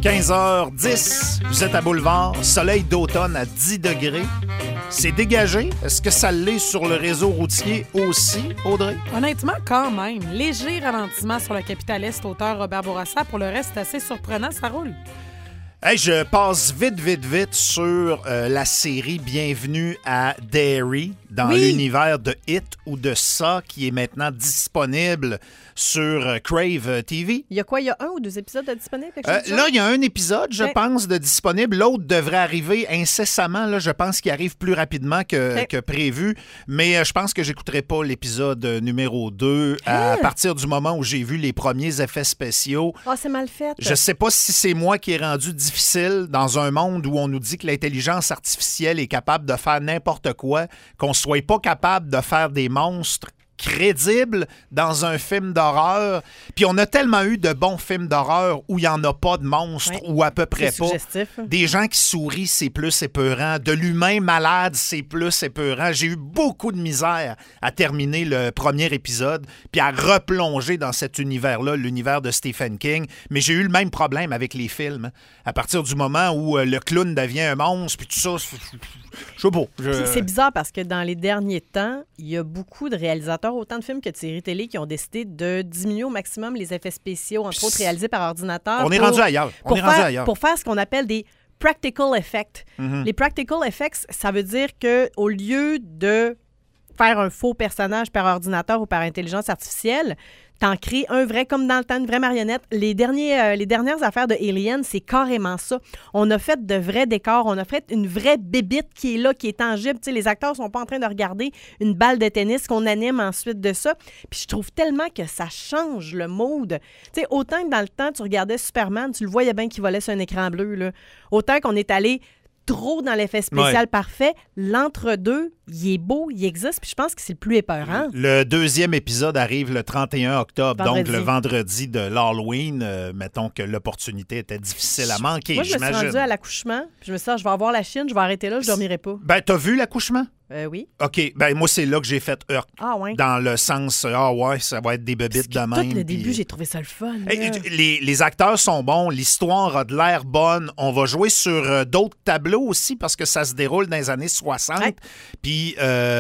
15h10, vous êtes à Boulevard, soleil d'automne à 10 degrés. C'est dégagé. Est-ce que ça l'est sur le réseau routier aussi, Audrey? Honnêtement, quand même. Léger ralentissement sur le Capital-Est, auteur Robert Bourassa. Pour le reste, c'est assez surprenant, ça roule. Hey, je passe vite sur la série Bienvenue à Derry dans l'univers de Hit ou de Ça qui est maintenant disponible sur Crave TV. Il y a quoi? Il y a 1 ou 2 épisodes disponibles? Là, il y a un épisode, je pense, de disponible. L'autre devrait arriver incessamment. Là, je pense qu'il arrive plus rapidement que prévu. Mais je pense que j'écouterai pas l'épisode numéro 2 à partir du moment où j'ai vu les premiers effets spéciaux. Ah, c'est mal fait. Je sais pas si c'est moi qui ai rendu difficile dans un monde où on nous dit que l'intelligence artificielle est capable de faire n'importe quoi, qu'on soit pas capable de faire des monstres crédible dans un film d'horreur. Puis on a tellement eu de bons films d'horreur où il n'y en a pas de monstres ou à peu près pas. Des gens qui sourient, c'est plus épeurant. De l'humain malade, c'est plus épeurant. J'ai eu beaucoup de misère à terminer le premier épisode puis à replonger dans cet univers-là, l'univers de Stephen King. Mais j'ai eu le même problème avec les films. À partir du moment où le clown devient un monstre puis tout ça, je sais pas. C'est bizarre parce que dans les derniers temps, il y a beaucoup de réalisateurs, autant de films que de séries télé, qui ont décidé de diminuer au maximum les effets spéciaux, entre autres réalisés par ordinateur. On est rendu ailleurs. Pour faire ce qu'on appelle des practical effects. Mm-hmm. Les practical effects, ça veut dire qu'au lieu de faire un faux personnage par ordinateur ou par intelligence artificielle, t'en crées un vrai, comme dans le temps, une vraie marionnette. Les dernières affaires de Alien, c'est carrément ça. On a fait de vrais décors, on a fait une vraie bébite qui est là, qui est tangible. T'sais, les acteurs sont pas en train de regarder une balle de tennis qu'on anime ensuite de ça. Puis je trouve tellement que ça change le mood. T'sais, autant que dans le temps, tu regardais Superman, tu le voyais bien qu'il volait sur un écran bleu. Là. Autant qu'on est allé trop dans l'effet spécial parfait. L'entre-deux, il est beau, il existe, puis je pense que c'est le plus épeurant. Le deuxième épisode arrive le 31 octobre, donc le vendredi de l'Halloween. Mettons que l'opportunité était difficile à manquer, Moi, je me suis rendue à l'accouchement, puis je me suis dit, je vais avoir la chienne, je vais arrêter là, je dormirai pas. Ben, t'as vu l'accouchement? Oui. OK. Ben moi, c'est là que j'ai fait heurte. Ah ouais? Dans le sens, ça va être des bébites de même. Tout le début, j'ai trouvé ça le fun. Les acteurs sont bons, l'histoire a de l'air bonne. On va jouer sur d'autres tableaux aussi parce que ça se déroule dans les années 60. Puis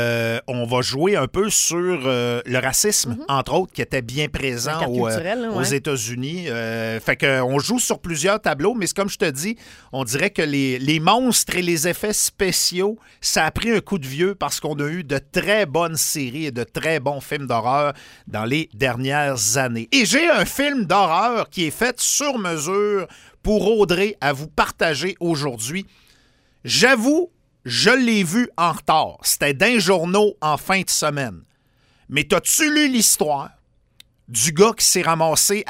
on va jouer un peu sur le racisme, entre autres, qui était bien présent aux États-Unis. Fait qu'on joue sur plusieurs tableaux, mais c'est comme je te dis, on dirait que les monstres et les effets spéciaux, ça a pris un coup de vieux parce qu'on a eu de très bonnes séries et de très bons films d'horreur dans les dernières années. Et j'ai un film d'horreur qui est fait sur mesure pour Audrey à vous partager aujourd'hui. J'avoue, je l'ai vu en retard. C'était d'un journaux en fin de semaine. Mais t'as-tu lu l'histoire du gars qui s'est ramassé